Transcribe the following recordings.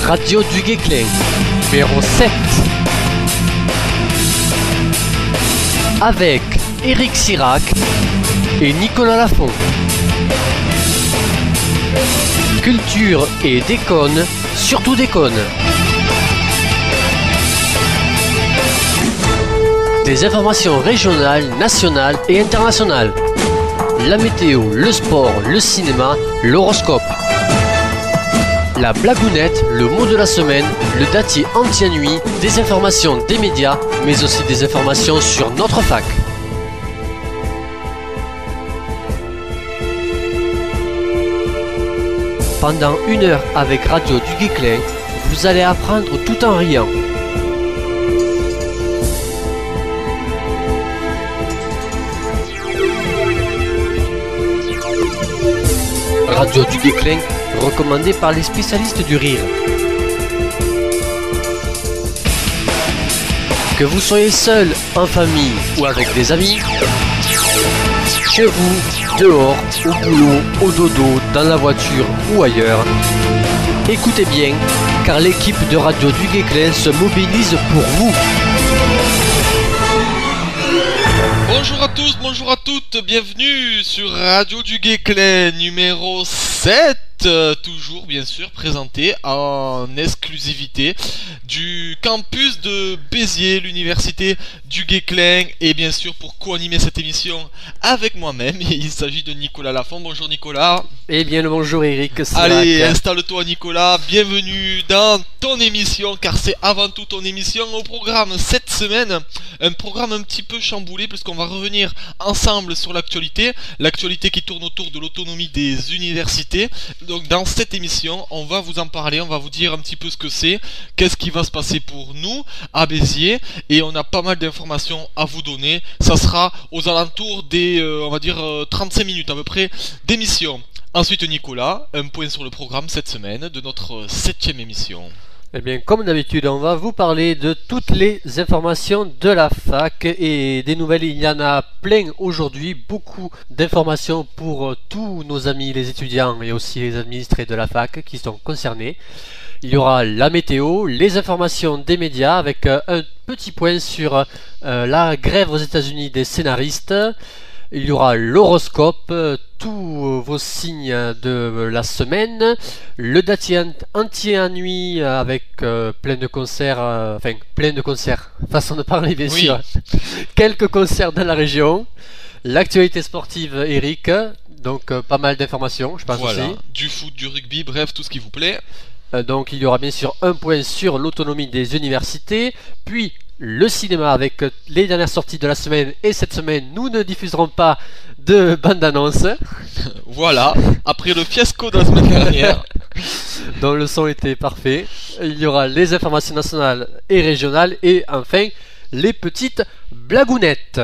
Radio du Guesclin, numéro 7. Avec Eric Sirac et Nicolas Lafont. Culture et déconne, surtout déconne. Des informations régionales, nationales et internationales. La météo, le sport, le cinéma, l'horoscope. La blagounette, le mot de la semaine, le datier anti-nuit, des informations des médias, mais aussi des informations sur notre fac. Pendant 1 heure avec Radio du Guesclin, vous allez apprendre tout en riant. Radio du Guesclin, recommandé par les spécialistes du rire. Que vous soyez seul, en famille ou avec des amis, chez vous, dehors, au boulot, au dodo, dans la voiture ou ailleurs, écoutez bien, car l'équipe de Radio du Guesclin se mobilise pour vous. Bonjour à tous, bonjour à toutes, bienvenue sur Radio du Guesclin numéro 7, toujours bien sûr présenté en exclusivité du campus de Béziers, l'université du Guesclin, et bien sûr pour co-animer cette émission avec moi-même, il s'agit de Nicolas Lafont. Bonjour Nicolas. Eh bien le bonjour Eric. Allez, installe-toi Nicolas, bienvenue dans ton émission, car c'est avant tout ton émission. Au programme cette semaine, un programme un petit peu chamboulé puisqu'on va revenir ensemble sur l'actualité qui tourne autour de l'autonomie des universités. Donc dans cette émission, on va vous en parler, on va vous dire un petit peu ce que c'est, qu'est-ce qui va se passer pour nous à Béziers, et on a pas mal d'informations à vous donner. Ça sera aux alentours des, 35 minutes à peu près d'émission. Ensuite Nicolas, un point sur le programme cette semaine de notre 7e émission. Eh bien, comme d'habitude, on va vous parler de toutes les informations de la fac et des nouvelles. Il y en a plein aujourd'hui, beaucoup d'informations pour tous nos amis les étudiants et aussi les administrés de la fac qui sont concernés. Il y aura la météo, les informations des médias avec un petit point sur la grève aux États-Unis des scénaristes. Il y aura l'horoscope, tous vos signes de la semaine, le datier anti-nuit avec plein de concerts, façon de parler bien sûr, quelques concerts dans la région, l'actualité sportive Eric, donc pas mal d'informations je pense aussi. Du foot, du rugby, bref tout ce qui vous plaît. Donc il y aura bien sûr un point sur l'autonomie des universités, puis le cinéma avec les dernières sorties de la semaine, et cette semaine nous ne diffuserons pas de bande-annonce. Voilà, après le fiasco de la semaine dernière dont le son était parfait. Il y aura les informations nationales et régionales, et enfin les petites blagounettes.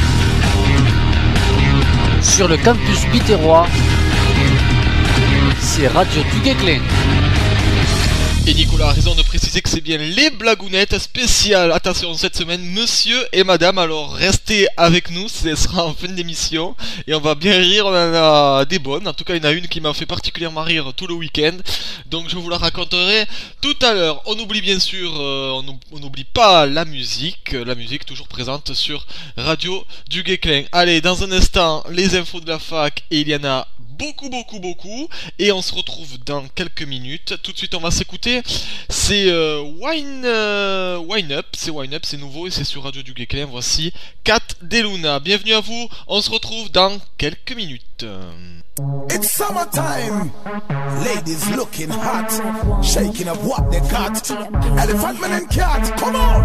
Sur le campus biterrois, c'est Radio du Guesclin. Et Nicolas a raison de préciser que c'est bien les blagounettes spéciales. Attention, cette semaine, monsieur et madame, alors restez avec nous, ce sera en fin d'émission. Et on va bien rire, on en a des bonnes. En tout cas, il y en a une qui m'a fait particulièrement rire tout le week-end. Donc je vous la raconterai tout à l'heure. On oublie bien sûr, on n'oublie pas la musique toujours présente sur Radio du Guesclin. Allez, dans un instant, les infos de la fac, et il y en a beaucoup, et on se retrouve dans quelques minutes. Tout de suite on va s'écouter, c'est Wine Up, c'est nouveau et c'est sur Radio du Guesclin. Voici Cat Deluna, bienvenue à vous, on se retrouve dans quelques minutes. It's summertime, ladies looking hot, shaking up what they got, elephant man and cat, come on!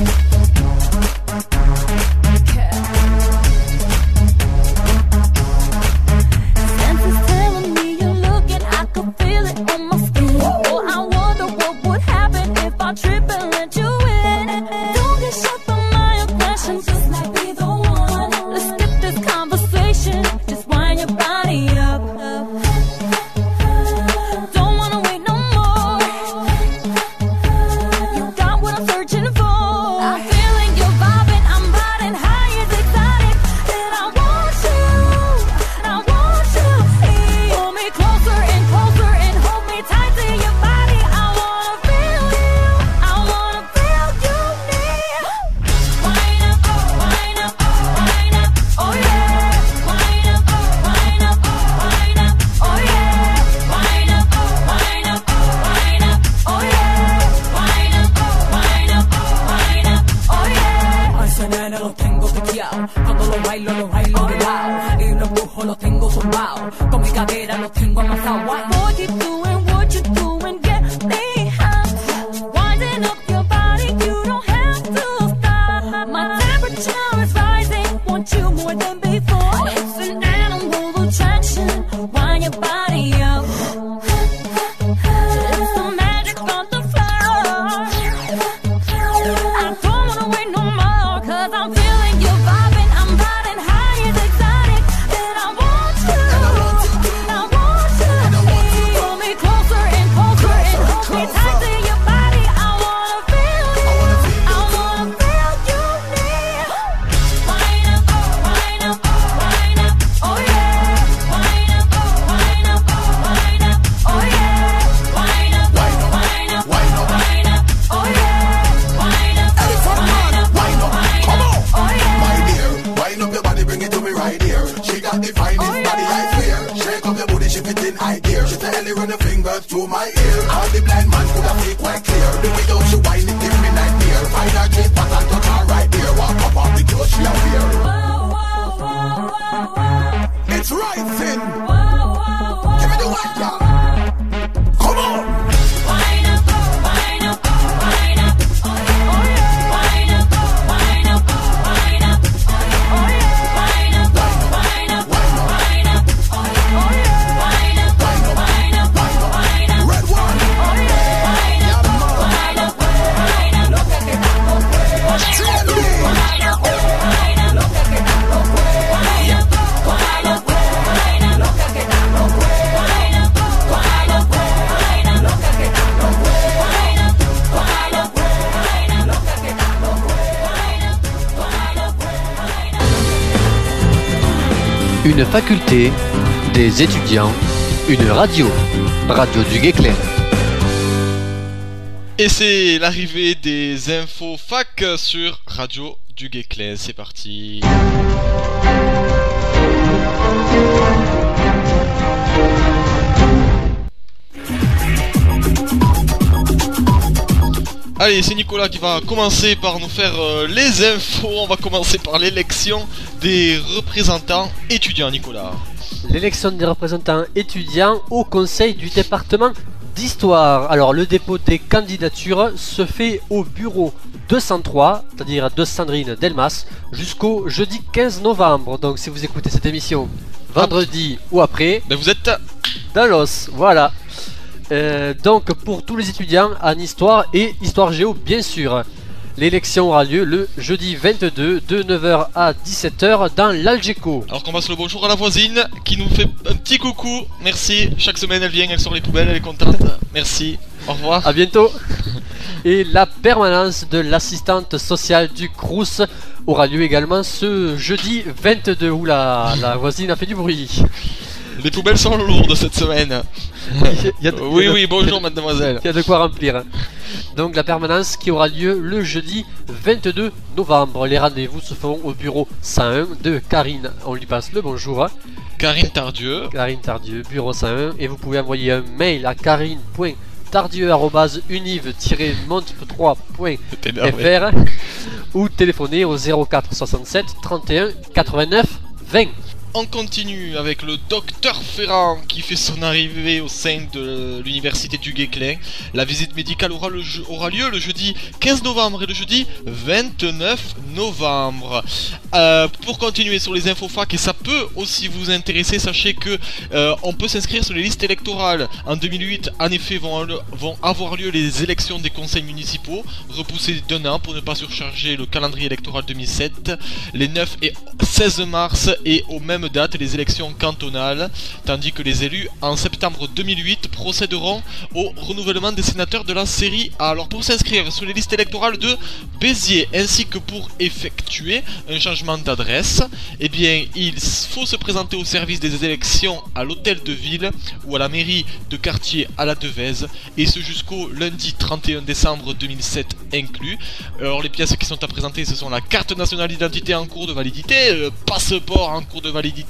Feel it on my skin. Oh, I wonder what would happen if I trip and let you in. Don't get shot by my aggression, just like be the one. Let's skip this conversation, just wind your body up. Don't wanna wait no more. You got what I'm searching for. Why boy keep doing what you're doing? Get me high. Winding up your body, you don't have to stop. My temperature is rising, want you more than before. It's an animal attraction. Wind your body up. It's the magic on the floor. I don't wanna wait no more, 'cause I'm feeling you vibing. I'm riding high, it's exotic. And I want you. Pull me closer and closer and hold me tight to your body. I wanna feel you. I wanna feel you near. Wind up, wind up, wind up. Oh yeah. Wind up, wind up, wind up. Oh yeah. Wind up, wind up, wind up. Oh yeah. Wind up, wind up, Wind up, come on. oh yeah. My dear, wind up your body, bring it to me right here. She got the finest body, I swear. Shake up your booty, she fit in high gear. She tell you run her fingers through my ear. All the blind man could have see quite clear. The way how she whine, it give me nightmare. Find her G spot and touch her right there. Walk up off the clothes she a wear. It's rising. Give me the white, y'all. Come on. Wind up, wind up, wind up. Oh yeah. Wind up, wind up, wind up. Oh yeah. Wind up, wind up, wind up. Oh yeah. Wind up, wind up, wind up. Red one. Oh yeah. Wind up, wind up, wind up. Look at that go crazy. Tell me. Wind up, wind up. Look at that go crazy. Wind up, wind up, wind up. Look at that go crazy. Wind up, wind up, wind up. Look at that go crazy. Wind up, wind up, wind up. Look at that go crazy. Wind up, wind up, wind up. Une faculté, des étudiants, une radio. Radio du Guesclin. Et c'est l'arrivée des infos fac sur Radio du Guesclin. C'est parti. Allez, c'est Nicolas qui va commencer par nous faire les infos. On va commencer par l'élection des représentants étudiants, Nicolas. L'élection des représentants étudiants au conseil du département d'histoire. Alors le dépôt des candidatures se fait au bureau 203, c'est-à-dire de Sandrine Delmas, jusqu'au jeudi 15 novembre. Donc si vous écoutez cette émission vendredi ou après, Ben vous êtes... dans l'os, voilà. Donc pour tous les étudiants en histoire et histoire géo bien sûr. L'élection aura lieu le jeudi 22 de 9h à 17h dans l'Algeco. Alors qu'on passe le bonjour à la voisine qui nous fait un petit coucou. Merci. Chaque semaine elle vient, elle sort les poubelles, elle est contente. Merci. Au revoir. A bientôt. Et la permanence de l'assistante sociale du Crous aura lieu également ce jeudi 22. Oula, la voisine a fait du bruit. Les poubelles sont lourdes cette semaine. Oui, bonjour mademoiselle. Il y a de quoi remplir. Donc la permanence qui aura lieu le jeudi 22 novembre. Les rendez-vous se feront au bureau 101 de Karine. On lui passe le bonjour. Karine Tardieu. Karine Tardieu, bureau 101. Et vous pouvez envoyer un mail à karine.tardieu@univ-montre3.fr ou téléphoner au 04 67 31 89 20. On continue avec le docteur Ferrand qui fait son arrivée au sein de l'université du Guesclin. La visite médicale aura lieu le jeudi 15 novembre et le jeudi 29 novembre. Pour continuer sur les infos fac, et ça peut aussi vous intéresser, sachez que on peut s'inscrire sur les listes électorales. En 2008, en effet, vont avoir lieu les élections des conseils municipaux, repoussées d'un an pour ne pas surcharger le calendrier électoral 2007. Les 9 et 16 mars et aux mêmes dates les élections cantonales, tandis que les élus en septembre 2008 procéderont au renouvellement des sénateurs de la série A. Alors pour s'inscrire sur les listes électorales de Béziers ainsi que pour effectuer un changement d'adresse, eh bien il faut se présenter au service des élections à l'hôtel de ville ou à la mairie de quartier à la Devèze, et ce jusqu'au lundi 31 décembre 2007 inclus. Alors les pièces qui sont à présenter, ce sont la carte nationale d'identité en cours de validité, le passeport en cours de validité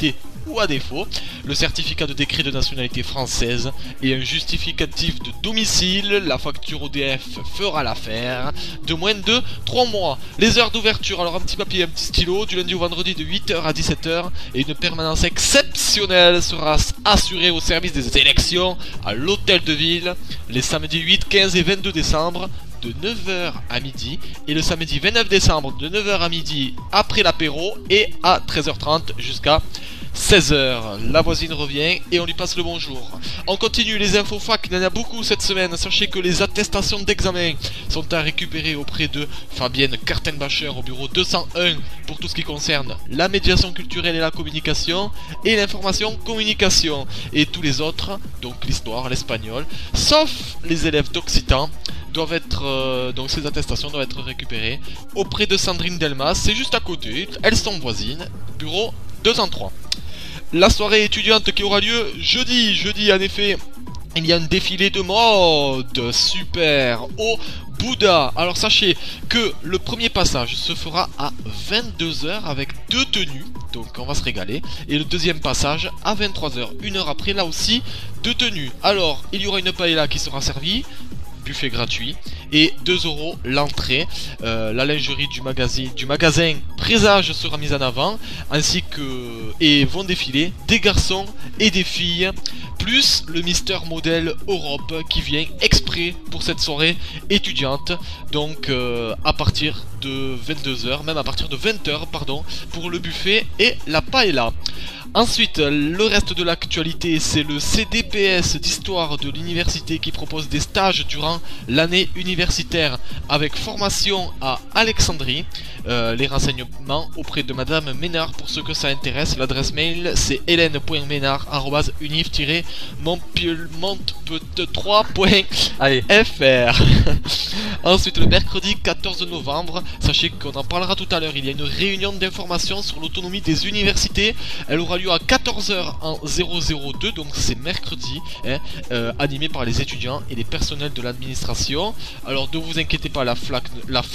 ou à défaut, le certificat de décret de nationalité française et un justificatif de domicile. La facture ODF fera l'affaire de moins de 3 mois. Les heures d'ouverture, alors un petit papier, un petit stylo, du lundi au vendredi de 8h à 17h, et une permanence exceptionnelle sera assurée au service des élections à l'hôtel de ville les samedis 8, 15 et 22 décembre de 9h à midi, et le samedi 29 décembre de 9h à midi après l'apéro, et à 13h30 jusqu'à 16h. La voisine revient et on lui passe le bonjour. On continue les infos fac, il y en a beaucoup cette semaine. Sachez que les attestations d'examen sont à récupérer auprès de Fabienne Kartenbacher au bureau 201 pour tout ce qui concerne la médiation culturelle et la communication, et l'information communication, et tous les autres, donc l'histoire, l'espagnol, sauf les élèves d'occitan, doivent être donc ces attestations doivent être récupérées auprès de Sandrine Delmas, c'est juste à côté, elles sont voisines, bureau 203. La soirée étudiante qui aura lieu jeudi en effet, il y a un défilé de mode super au Bouddha. Alors sachez que le premier passage se fera à 22h avec 2 tenues, donc on va se régaler, et le deuxième passage à 23h, une heure après, là aussi 2 tenues. Alors il y aura une paella qui sera servie, buffet gratuit, et 2 € l'entrée. La lingerie du magasin Présage sera mise en avant, ainsi que et vont défiler des garçons et des filles, plus le Mister Model Europe qui vient exprès pour cette soirée étudiante, donc à partir de 22h, même à partir de 20h pardon, pour le buffet et la paella. Ensuite, le reste de l'actualité, c'est le CDPS d'histoire de l'université qui propose des stages durant l'année universitaire avec formation à Alexandrie. Les renseignements auprès de Madame Ménard pour ceux que ça intéresse. L'adresse mail c'est hélène.ménard@univ-montpet3.fr. Ensuite, le mercredi 14 novembre, sachez qu'on en parlera tout à l'heure, il y a une réunion d'information sur l'autonomie des universités. Elle aura lieu à 14h en 002, donc c'est mercredi, animé par les étudiants et les personnels de l'administration. Alors ne vous inquiétez pas, la fac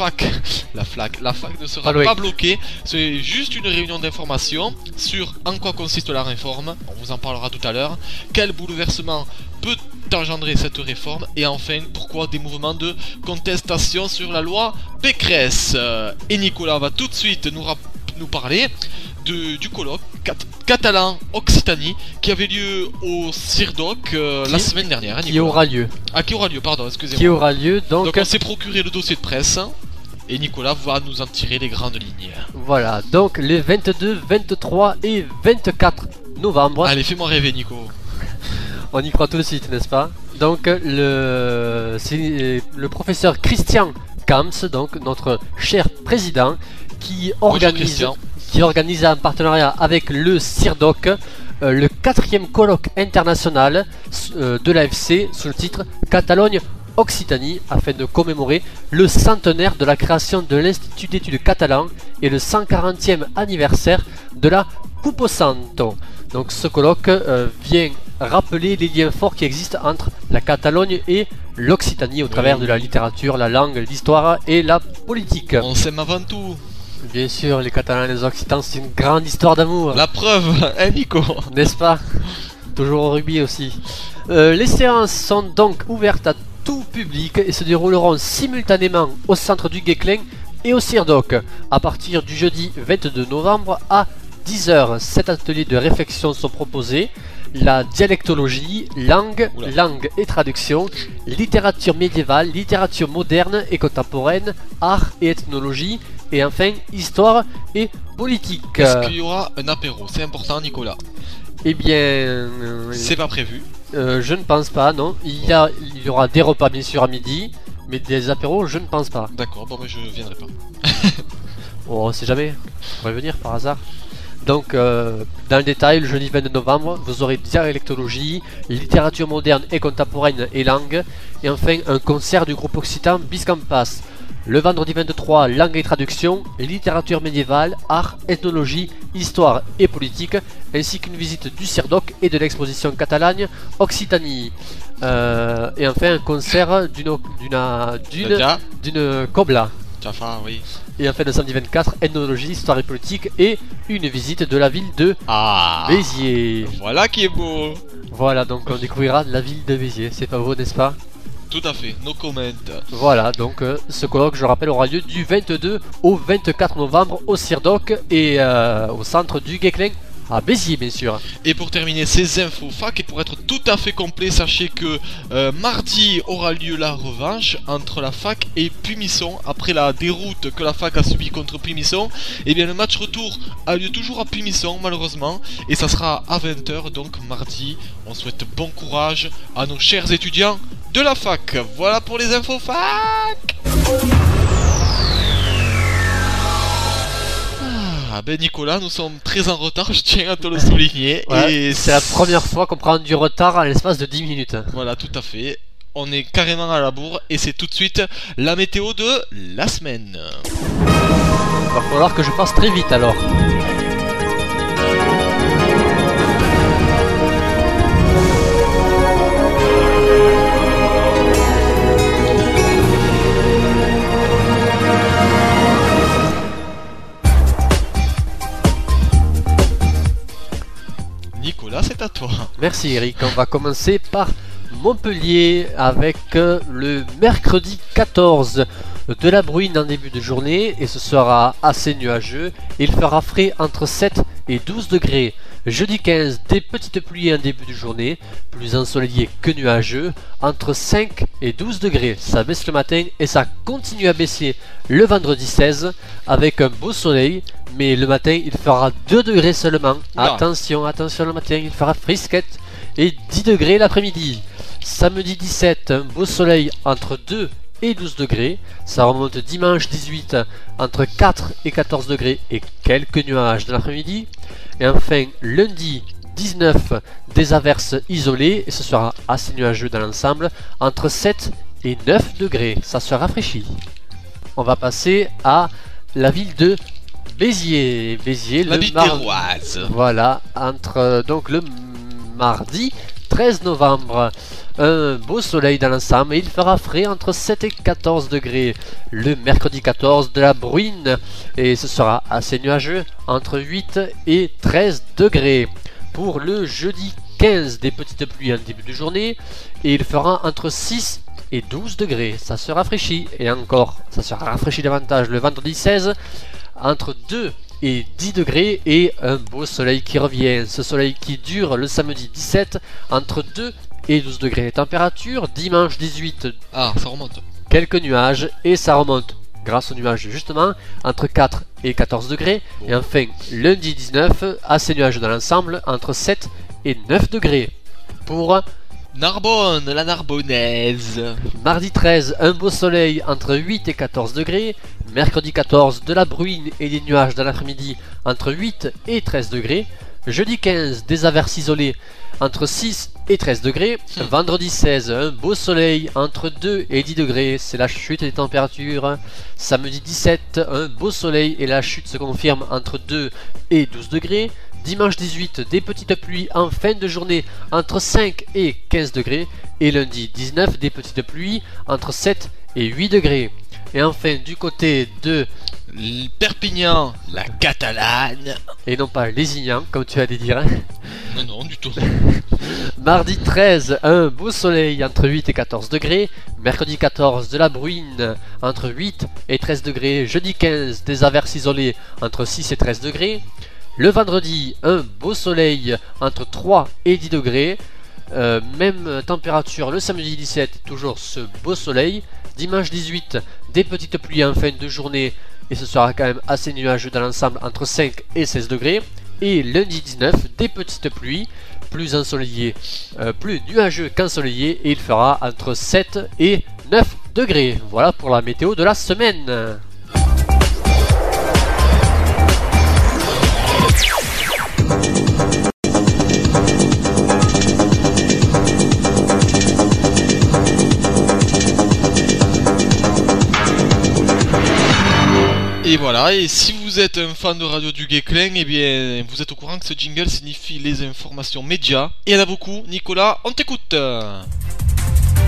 ne sera pas bloquée, c'est juste une réunion d'information sur en quoi consiste la réforme, on vous en parlera tout à l'heure, quel bouleversement peut engendrer cette réforme, et enfin pourquoi des mouvements de contestation sur la loi Pécresse. Et Nicolas va tout de suite nous parler du colloque catalan Occitanie qui avait lieu au CIRDOC la semaine dernière. Qui aura lieu, pardon, excusez-moi. Qui aura lieu, donc on s'est procuré le dossier de presse et Nicolas va nous en tirer les grandes lignes. Voilà, donc les 22, 23 et 24 novembre. Allez, fais-moi rêver, Nico. On y croit tout de suite, n'est-ce pas? Donc c'est le professeur Christian Camps, donc notre cher président, qui organise en partenariat avec le CIRDOC le 4e colloque international de l'AFC sous le titre Catalogne Occitanie, afin de commémorer le centenaire de la création de l'Institut d'études catalan et le 140e anniversaire de la Cupo Santo. Donc ce colloque vient rappeler les liens forts qui existent entre la Catalogne et l'Occitanie au travers de la littérature, la langue, l'histoire et la politique. On s'aime avant tout. Bien sûr, les Catalans et les Occitans, c'est une grande histoire d'amour. La preuve, hein Nico? N'est-ce pas? Toujours au rugby aussi. Les séances sont donc ouvertes à tout public et se dérouleront simultanément au centre du Guesclin et au CIRDOC à partir du jeudi 22 novembre à 10h. 7 ateliers de réflexion sont proposés: la dialectologie, langue et traduction, littérature médiévale, littérature moderne et contemporaine, art et ethnologie, et enfin histoire et politique. Est-ce qu'il y aura un apéro? C'est important, Nicolas. Eh bien... c'est pas prévu. Je ne pense pas, non. Il y aura des repas bien sûr à midi, mais des apéros, je ne pense pas. D'accord, bon mais je viendrai pas. On sait jamais, on pourrait venir par hasard. Donc, dans le détail, le jeudi 22 novembre, vous aurez dialectologie, littérature moderne et contemporaine et langue, et enfin un concert du groupe occitan Biscampas. Le vendredi 23, langue et traduction, littérature médiévale, art, ethnologie, histoire et politique, ainsi qu'une visite du CIRDOC et de l'exposition Catalogne Occitanie. Et enfin un concert d'une cobla. Jaffa, oui. Et enfin le samedi 24, ethnologie, histoire et politique et une visite de la ville de Béziers. Voilà qui est beau. Voilà, donc on découvrira la ville de Béziers, c'est pas beau, n'est-ce pas? Tout à fait, no comment. Voilà, donc ce colloque, je rappelle, aura lieu du 22 au 24 novembre au Cirdoc et au centre du Guesclin à Béziers, bien sûr. Et pour terminer ces infos fac, et pour être tout à fait complet, sachez que mardi aura lieu la revanche entre la fac et Pumisson. Après la déroute que la fac a subie contre Pumisson, et bien le match retour a lieu toujours à Pumisson malheureusement, et ça sera à 20h, donc mardi. On souhaite bon courage à nos chers étudiants de la fac. Voilà pour les infos fac. Ah ben Nicolas, nous sommes très en retard, je tiens à te le souligner. Ouais, et c'est la première fois qu'on prend du retard à l'espace de 10 minutes. Voilà, tout à fait. On est carrément à la bourre et c'est tout de suite la météo de la semaine. Va falloir que je passe très vite alors. Nicolas, c'est à toi. Merci Eric, on va commencer par Montpellier avec le mercredi 14 de la bruine en début de journée et ce sera assez nuageux. Il fera frais entre 7 et 12 degrés. Jeudi 15, des petites pluies en début de journée, plus ensoleillé que nuageux, entre 5 et 12 degrés. Ça baisse le matin et ça continue à baisser le vendredi 16 avec un beau soleil, mais le matin il fera 2 degrés seulement. Oula. Attention, attention, le matin il fera frisquette et 10 degrés l'après-midi. Samedi 17, un beau soleil entre 2 et 12 degrés. Ça remonte dimanche 18 entre 4 et 14 degrés et quelques nuages de l'après-midi. Et enfin lundi 19, des averses isolées et ce sera assez nuageux dans l'ensemble entre 7 et 9 degrés. Ça se rafraîchit. On va passer à la ville de Béziers. Béziers, La le Biterroise. voilà, entre donc le mardi 13 novembre. Un beau soleil dans l'ensemble et il fera frais entre 7 et 14 degrés. Le mercredi 14, de la bruine et ce sera assez nuageux entre 8 et 13 degrés. Pour le jeudi 15, des petites pluies en début de journée et il fera entre 6 et 12 degrés. Ça se rafraîchit et encore, ça se rafraîchit davantage le vendredi 16 entre 2 et 10 degrés et un beau soleil qui revient. Ce soleil qui dure le samedi 17 entre 2 et 12 degrés. Température dimanche 18, Ah, ça remonte. quelques nuages et ça remonte grâce aux nuages justement entre 4 et 14 degrés. Et enfin lundi 19, assez nuageux dans l'ensemble entre 7 et 9 degrés. Pour Narbonne, la Narbonnaise. mardi 13, un beau soleil entre 8 et 14 degrés. Mercredi 14, de la bruine et des nuages dans l'après-midi entre 8 et 13 degrés. Jeudi 15, des averses isolées entre 6 et 13 degrés. Vendredi 16, un beau soleil entre 2 et 10 degrés. C'est la chute des températures. Samedi 17, un beau soleil et la chute se confirme entre 2 et 12 degrés. Dimanche 18, des petites pluies en fin de journée entre 5 et 15 degrés. Et lundi 19, des petites pluies entre 7 et 8 degrés. Et enfin, du côté de Perpignan, la Catalane. et non pas Lézignan, comme tu allais dire. Non, non, du tout. Mardi 13, un beau soleil entre 8 et 14 degrés. Mercredi 14, de la bruine entre 8 et 13 degrés. Jeudi 15, des averses isolées entre 6 et 13 degrés. Le vendredi, un beau soleil entre 3 et 10 degrés. Même température le samedi 17, toujours ce beau soleil. Dimanche 18, des petites pluies en fin de journée et ce sera quand même assez nuageux dans l'ensemble entre 5 et 16 degrés. Et lundi 19, des petites pluies, plus ensoleillées, plus nuageux qu'ensoleillé et il fera entre 7 et 9 degrés. Voilà pour la météo de la semaine. Et voilà, et si vous êtes un fan de Radio du Guesclin, eh bien, vous êtes au courant que ce jingle signifie les informations médias. Et il y en a beaucoup. Nicolas, on t'écoute.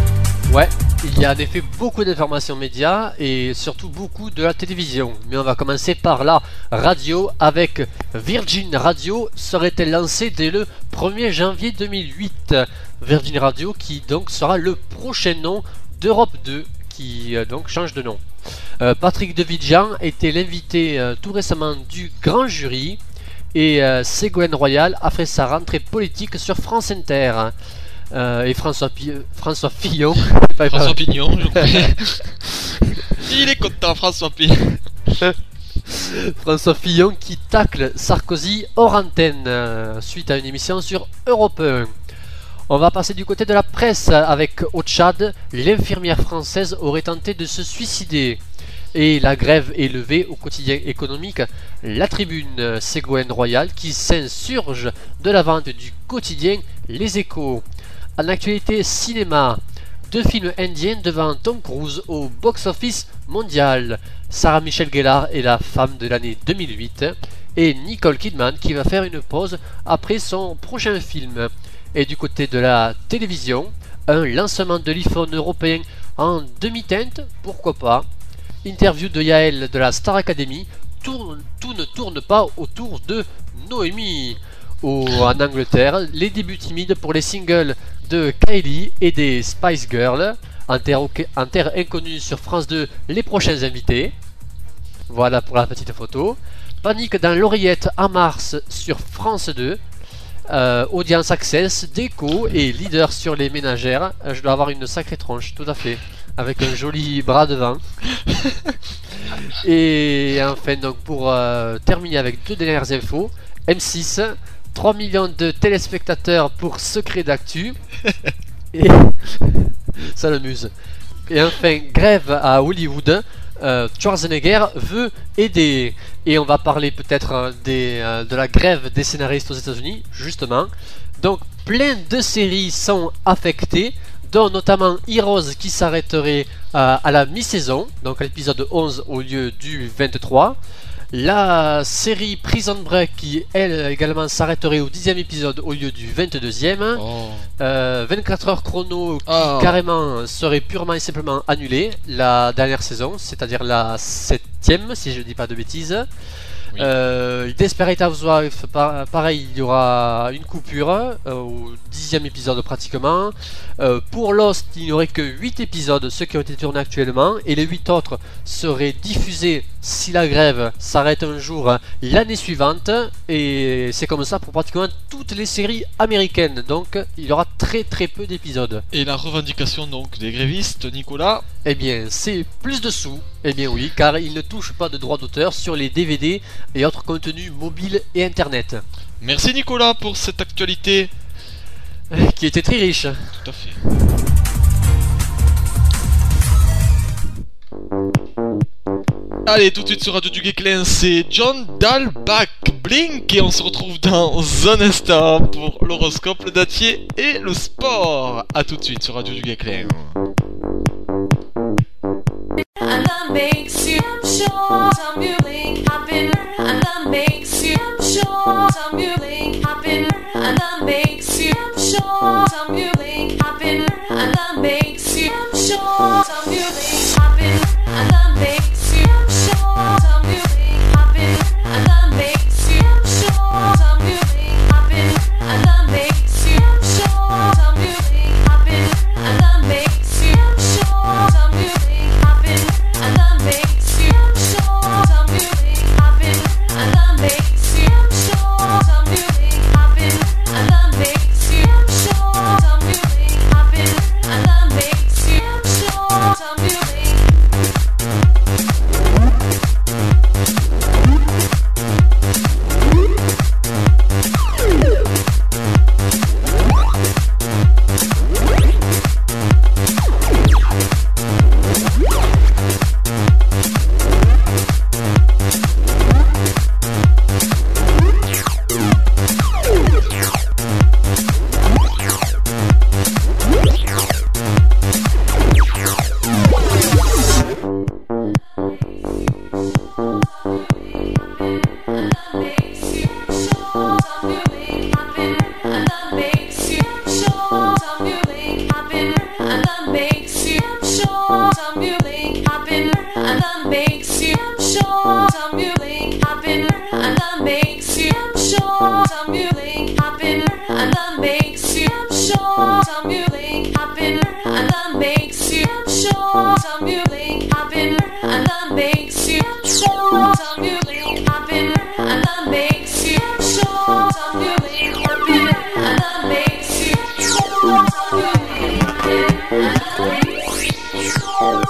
Ouais, il y a en effet beaucoup d'informations médias et surtout beaucoup de la télévision. Mais on va commencer par la radio avec Virgin Radio serait-elle lancée dès le 1er janvier 2008. Virgin Radio qui donc sera le prochain nom d'Europe 2 qui donc change de nom. Patrick Devidjian était l'invité tout récemment du grand jury et Ségolène Royal a fait sa rentrée politique sur France Inter. Et François Fillon François Pignon, je crois. Il est content, François Pignon. François Fillon qui tacle Sarkozy hors antenne suite à une émission sur Europe 1. On va passer du côté de la presse avec au Tchad, l'infirmière française aurait tenté de se suicider. Et la grève est levée au quotidien économique La Tribune. Ségolène Royal qui s'insurge de la vente du quotidien Les Échos. En actualité cinéma, 2 films indiens devant Tom Cruise au box-office mondial. Sarah Michelle Gellar est la femme de l'année 2008 et Nicole Kidman qui va faire une pause après son prochain film. Et du côté de la télévision, un lancement de l'iPhone européen en demi-teinte, pourquoi pas. Interview de Yael de la Star Academy, tout ne tourne pas autour de Noémie. En Angleterre, les débuts timides pour les singles de Kylie et des Spice Girls. En terre inconnue sur France 2, les prochains invités. Voilà pour la petite photo. Panique dans l'oreillette en mars sur France 2. Audience Access, Déco et leader sur les ménagères. Je dois avoir une sacrée tronche, tout à fait. Avec un joli bras devant. Et enfin, donc pour terminer avec 2 dernières infos. M6, 3 millions de téléspectateurs pour Secret d'actu. Et ça l'amuse. Et enfin, grève à Hollywood. Schwarzenegger veut aider. Et on va parler peut-être de la grève des scénaristes aux États-Unis, justement. Donc, plein de séries sont affectées, dont notamment Heroes qui s'arrêterait à la mi-saison, donc à l'épisode 11 au lieu du 23. La série Prison Break qui elle également s'arrêterait au 10e épisode au lieu du 22e. 24 heures chrono qui carrément serait purement et simplement annulée la dernière saison, c'est-à-dire la 7e si je ne dis pas de bêtises. Oui. Desperate Housewives, pareil, il y aura une coupure au 10e épisode pratiquement. Pour Lost, il n'y aurait que 8 épisodes, ceux qui ont été tournés actuellement, et les 8 autres seraient diffusés si la grève s'arrête un jour l'année suivante. Et c'est comme ça pour pratiquement toutes les séries américaines, donc il y aura très peu d'épisodes. Et la revendication donc des grévistes, Nicolas? Eh bien, c'est plus de sous. Eh bien oui, car ils ne touchent pas de droits d'auteur sur les DVD et autres contenus mobiles et internet. Merci Nicolas pour cette actualité qui était très riche. Tout à fait. Allez, tout de suite sur Radio du Geekland, c'est John Dalbach Blink et on se retrouve dans un instant pour l'horoscope, le datier et le sport. A tout de suite sur Radio du Geekland. And that makes you sure time you blink happen. And that makes you sure time you blink happen. And that makes you sure time you blink happen. And that makes you sure time you blink happen. And that makes you sure time you blink happen. And that makes you sure time you blink happen. And that makes you sure time you blink happen. And that makes you sure time you blink happen. And that makes you sure time you blink happen. And that makes you sure time you blink happen. And that makes you sure time you blink happen. And that makes you sure time you blink happen, and that makes you sure. Time you blink, happen, and that makes you sure. Time you blink, happen, and that makes you sure. Time you blink, happen, and that makes you sure. Time you blink, happen, and that makes you sure.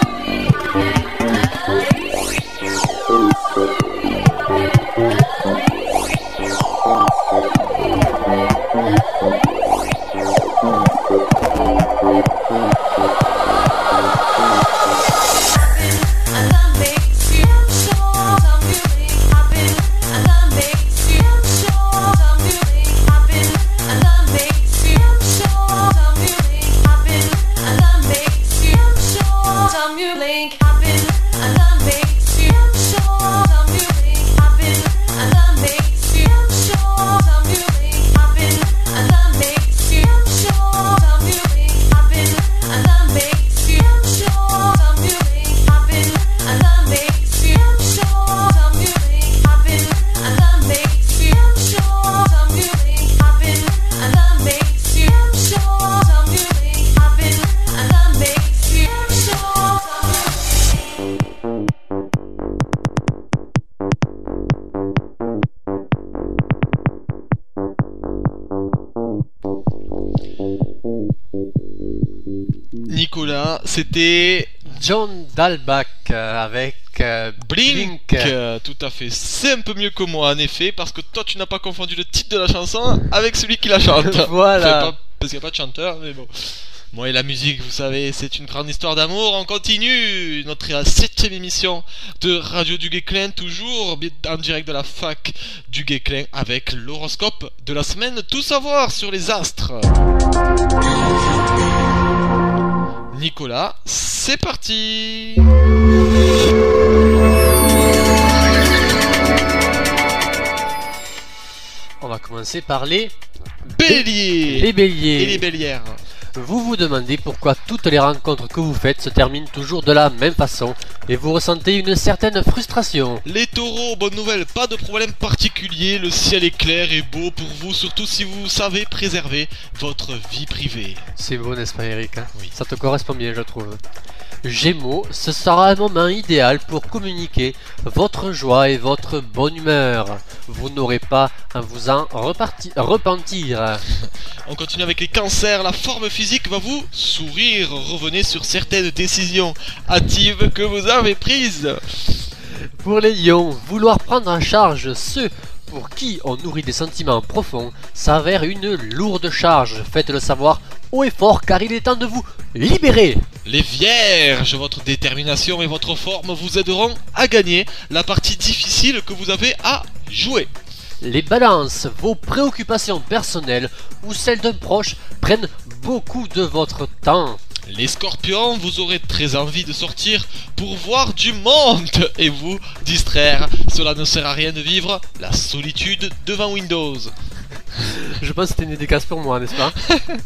Nicolas, c'était John Dalbach avec Blink. Tout à fait, c'est un peu mieux que moi en effet, parce que toi tu n'as pas confondu le titre de la chanson avec celui qui la chante. Voilà. Parce qu'il n'y a pas de chanteur, mais bon. Moi et la musique, vous savez, c'est une grande histoire d'amour. On continue notre 7ème émission de Radio du Guesclin, toujours en direct de la fac du Guesclin avec l'horoscope de la semaine. Tout savoir sur les astres. Nicolas, c'est parti. On va commencer par les Béliers. Les béliers. Et les bélières. Vous vous demandez pourquoi toutes les rencontres que vous faites se terminent toujours de la même façon et vous ressentez une certaine frustration. Les taureaux, bonne nouvelle, pas de problème particulier, le ciel est clair et beau pour vous, surtout si vous savez préserver votre vie privée. C'est beau, n'est-ce pas, Eric, hein? Oui. Ça te correspond bien, je trouve. Gémeaux, ce sera un moment idéal pour communiquer votre joie et votre bonne humeur. Vous n'aurez pas à vous en repentir. On continue avec les cancers, la forme physique va vous sourire, revenez sur certaines décisions hâtives que vous avez prises. Pour les lions, vouloir prendre en charge ceux pour qui on nourrit des sentiments profonds s'avère une lourde charge. Faites-le savoir haut et fort car il est temps de vous libérer. Les vierges, votre détermination et votre forme vous aideront à gagner la partie difficile que vous avez à jouer. Les balances, vos préoccupations personnelles ou celles d'un proche prennent beaucoup de votre temps. Les scorpions, vous aurez très envie de sortir pour voir du monde et vous distraire. Cela ne sert à rien de vivre la solitude devant Windows. Je pense que c'était une dédicace pour moi, n'est-ce pas?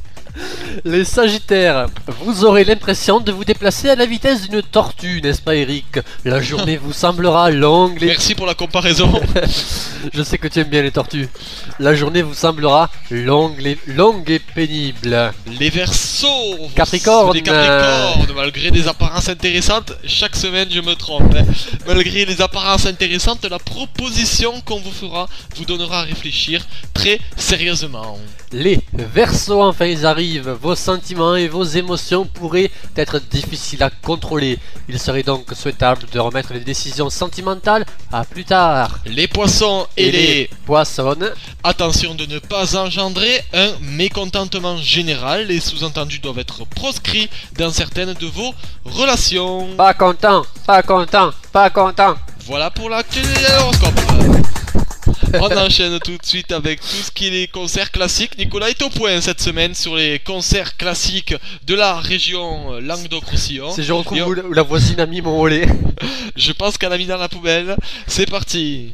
Les sagittaires, vous aurez l'impression de vous déplacer à la vitesse d'une tortue, n'est-ce pas, Eric? La journée vous semblera longue. Merci pour la comparaison. Je sais que tu aimes bien les tortues. La journée vous semblera longue et pénible. Les Verseaux, Capricorne. les Capricornes, malgré des apparences intéressantes, chaque semaine je me trompe. Malgré les apparences intéressantes, la proposition qu'on vous fera vous donnera à réfléchir très sérieusement. Les Verseaux, enfin ils arrivent. Vos sentiments et vos émotions pourraient être difficiles à contrôler. Il serait donc souhaitable de remettre les décisions sentimentales à plus tard. Les Poissons et les Poissons, attention de ne pas engendrer un mécontentement général. Les sous-entendus doivent être proscrits dans certaines de vos relations. pas content, pas content, pas content. Voilà pour l'actu de l'horoscope. On enchaîne tout de suite avec tout ce qui est les concerts classiques. Nicolas est au point cette semaine sur les concerts classiques de la région Languedoc-Roussillon. Si je retrouve où la voisine a mis mon relais. Je pense qu'elle a mis dans la poubelle. C'est parti.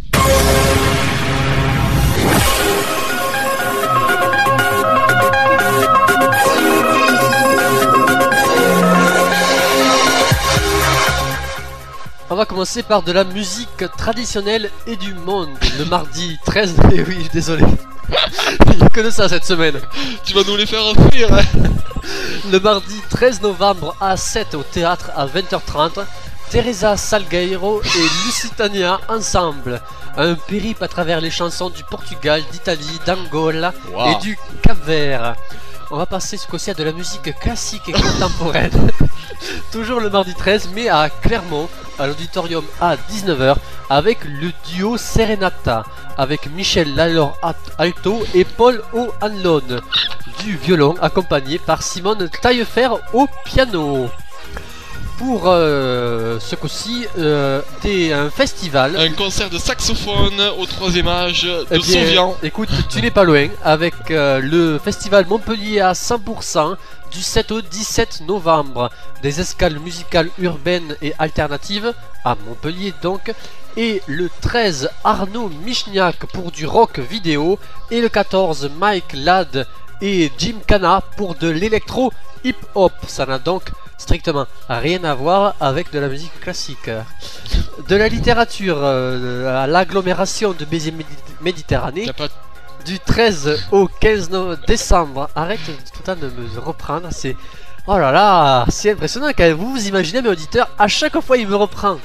On va commencer par de la musique traditionnelle et du monde. Le mardi 13... Eh oui, désolé. Il n'y a que de ça cette semaine. Tu vas nous les faire fuir, hein. Le mardi 13 novembre à 7 au théâtre à 20h30, Teresa Salgueiro et Lusitania ensemble. Un périple à travers les chansons du Portugal, d'Italie, d'Angola Wow. et du Cap-Vert. On va passer ce coup-ci à de la musique classique et contemporaine. Toujours le mardi 13, mais à Clermont, à l'auditorium à 19h, avec le duo Serenata, avec Michel Lalor alto et Paul O'Hanlon du violon, accompagné par Simone Taillefer au piano. Pour ce coup-ci, un festival. Un concert de saxophone au 3e âge de Eh bien, Sauvian. écoute, tu n'es pas loin, avec le festival Montpellier à 100% du 7 au 17 novembre. Des escales musicales urbaines et alternatives à Montpellier donc. Et le 13, Arnaud Michniak pour du rock vidéo. Et le 14, Mike Ladd et Jim Cana pour de l'électro hip-hop. Ça n'a donc strictement rien à voir avec de la musique classique. De la littérature à l'agglomération de Béziers Méditerranée, T'as pas... du 13 au 15 décembre. Arrête tout le temps de me reprendre, c'est... Oh là là, c'est impressionnant quand même. Vous imaginez mes auditeurs, à chaque fois il me reprend.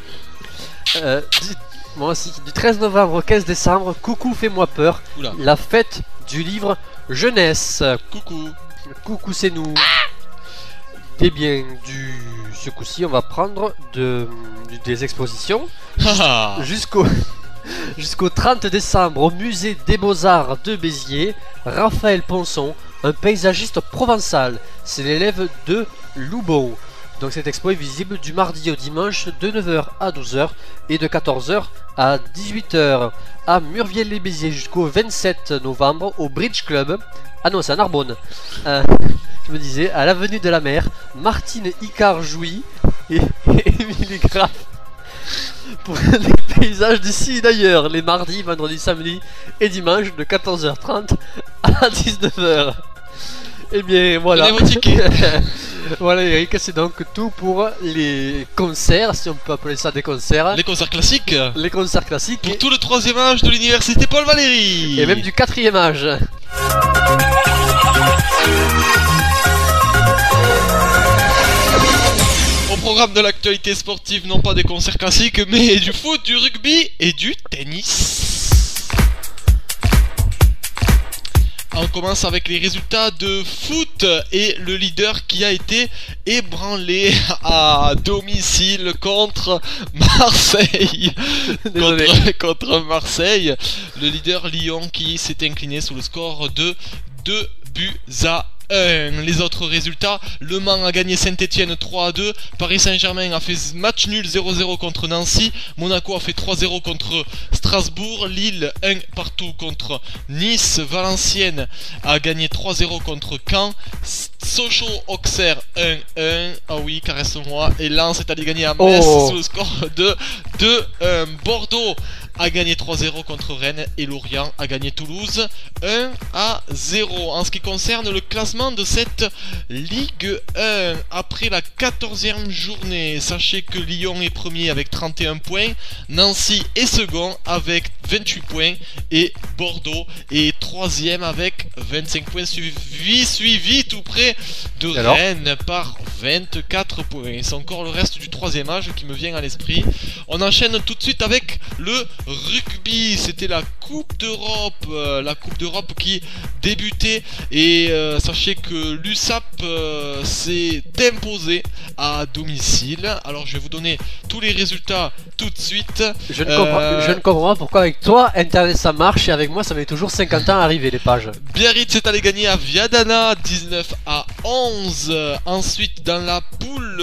Moi aussi, du 13 novembre au 15 décembre, Coucou fais-moi peur, Oula. la fête du livre jeunesse. Coucou. Coucou c'est nous. Et bien, ce coup-ci, on va prendre des expositions Haha. jusqu'au 30 décembre au musée des Beaux-Arts de Béziers. Raphaël Ponson, un paysagiste provençal, c'est l'élève de Loubon. Donc cette expo est visible du mardi au dimanche de 9h à 12h et de 14h à 18h à Murviel-les-Béziers jusqu'au 27 novembre au Bridge Club. Ah non, c'est à Narbonne. Je me disais, à l'avenue de la mer, Martine Icard-Jouy et Émilie Graff pour les paysages d'ici et d'ailleurs, les mardis, vendredis, samedis et dimanches de 14h30 à 19h. Et bien voilà. Prenez vos tickets. Voilà Eric, c'est donc tout pour les concerts, si on peut appeler ça des concerts. Les concerts classiques. Les concerts classiques Pour tout le 3e âge de l'université Paul Valéry. et même du 4e âge. Au programme de l'actualité sportive, non pas des concerts classiques, mais du foot, du rugby et du tennis. On commence avec les résultats de foot et le leader qui a été ébranlé à domicile contre Marseille. Désolé. contre Marseille. Le leader Lyon qui s'est incliné sous le score de 2 buts à 1. Les autres résultats, Le Mans a gagné Saint-Etienne 3-2, Paris Saint-Germain a fait match nul 0-0 contre Nancy, Monaco a fait 3-0 contre Strasbourg, Lille 1 partout contre Nice, Valenciennes a gagné 3-0 contre Caen, Sochaux-Auxerre 1-1, ah oui, caresse-moi, et Lens est allé gagner à Metz sous le score de 2-1. Bordeaux a gagné 3-0 contre Rennes et Lorient a gagné Toulouse 1-0. En ce qui concerne le classement de cette Ligue 1, après la 14e journée, sachez que Lyon est premier avec 31 points, Nancy est second avec 28 points et Bordeaux est troisième avec 25 points, suivi tout près de Rennes par 24 points. C'est encore le reste du 3e âge qui me vient à l'esprit. On enchaîne tout de suite avec le rugby. C'était la Coupe d'Europe qui débutait et sachez que l'USAP s'est imposé à domicile. Alors je vais vous donner tous les résultats tout de suite. Je ne comprends pas pourquoi avec toi Internet ça marche et avec moi ça met toujours 50 ans à arriver les pages. Biarritz est allé gagner à Viadana 19-11. Ensuite dans la poule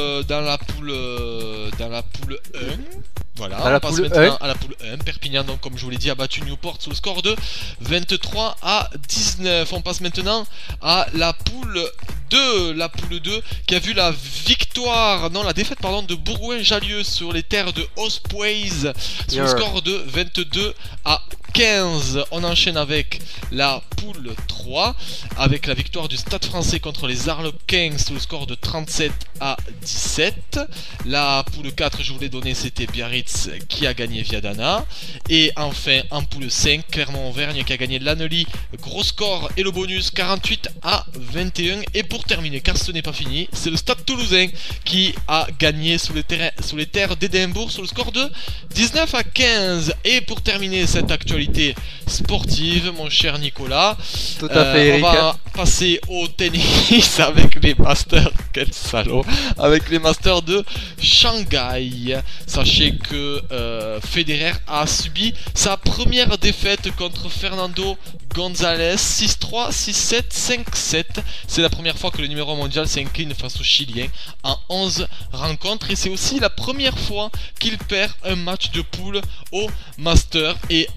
1. Voilà, on passe maintenant à la poule 1. Perpignan, donc comme je vous l'ai dit, a battu Newport sous le score de 23-19. On passe maintenant à la poule 2. La poule 2 qui a vu la défaite de Bourgoin-Jallieu sur les terres de Ospreys sous le score de 15, on enchaîne avec la poule 3, avec la victoire du Stade Français contre les Arlequins sous le score de 37-17. La poule 4, je vous l'ai donné, c'était Biarritz qui a gagné Viadana. Et enfin, en poule 5, Clermont-Auvergne qui a gagné Lannelly, gros score et le bonus 48-21. Et pour terminer, car ce n'est pas fini, c'est le Stade Toulousain qui a gagné sous les terres d'Édimbourg sur le score de 19-15. Et pour terminer cette actualité sportive, mon cher Nicolas, Tout à fait, Eric. on va passer au tennis avec les Masters, quel salaud, avec les Masters de Shanghai. Sachez que Federer a subi sa première défaite contre Fernando González, 6-3, 6-7, 5-7. C'est la première fois que le numéro mondial s'incline face au Chilien en 11 rencontres, et c'est aussi la première fois qu'il perd un match de poule au Master.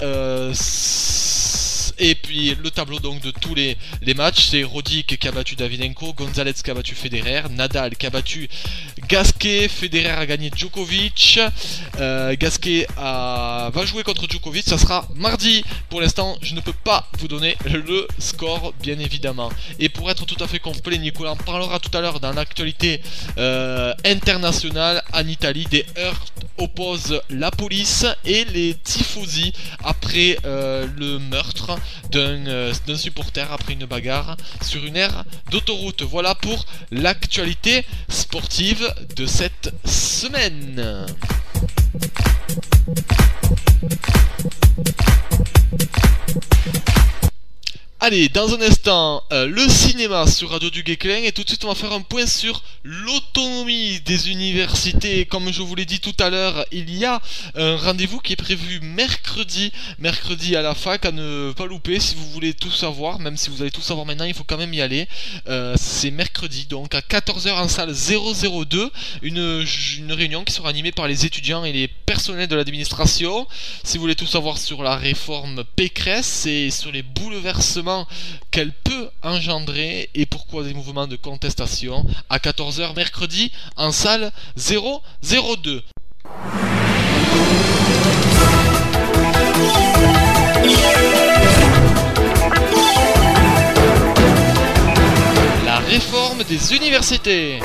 Et puis le tableau donc de tous les matchs, c'est Roddick qui a battu Davydenko, González qui a battu Federer, Nadal qui a battu Gasquet, Federer a gagné Djokovic, Gasquet va jouer contre Djokovic, ça sera mardi. Pour l'instant, je ne peux pas vous donner le score, bien évidemment. Et pour être tout à fait complet, Nicolas en parlera tout à l'heure dans l'actualité internationale. En Italie, des heurts opposent la police et les tifosi après le meurtre d'un supporter après une bagarre sur une aire d'autoroute. Voilà pour l'actualité sportive de cette semaine. Allez, dans un instant, le cinéma sur Radio du Guesclin, et tout de suite on va faire un point sur l'autonomie des universités. Comme je vous l'ai dit tout à l'heure, il y a un rendez-vous qui est prévu mercredi à la fac, à ne pas louper si vous voulez tout savoir. Même si vous allez tout savoir maintenant, il faut quand même y aller. C'est mercredi, donc à 14h en salle 002, une réunion qui sera animée par les étudiants et les personnels de l'administration. Si vous voulez tout savoir sur la réforme Pécresse et sur les bouleversements qu'elle peut engendrer et pourquoi des mouvements de contestation, à 14h mercredi en salle 002. La réforme des universités.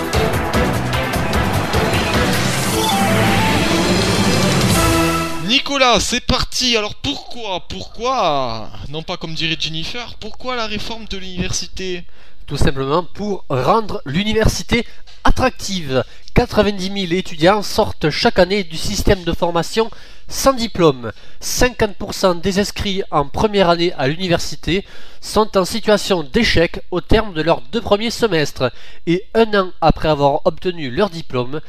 Nicolas, c'est parti. Alors pourquoi, non pas comme dirait Jennifer, pourquoi la réforme de l'université? Tout simplement pour rendre l'université attractive. 90 000 étudiants sortent chaque année du système de formation sans diplôme. 50% des inscrits en première année à l'université sont en situation d'échec au terme de leurs 2 premiers semestres. Et un an après avoir obtenu leur diplôme,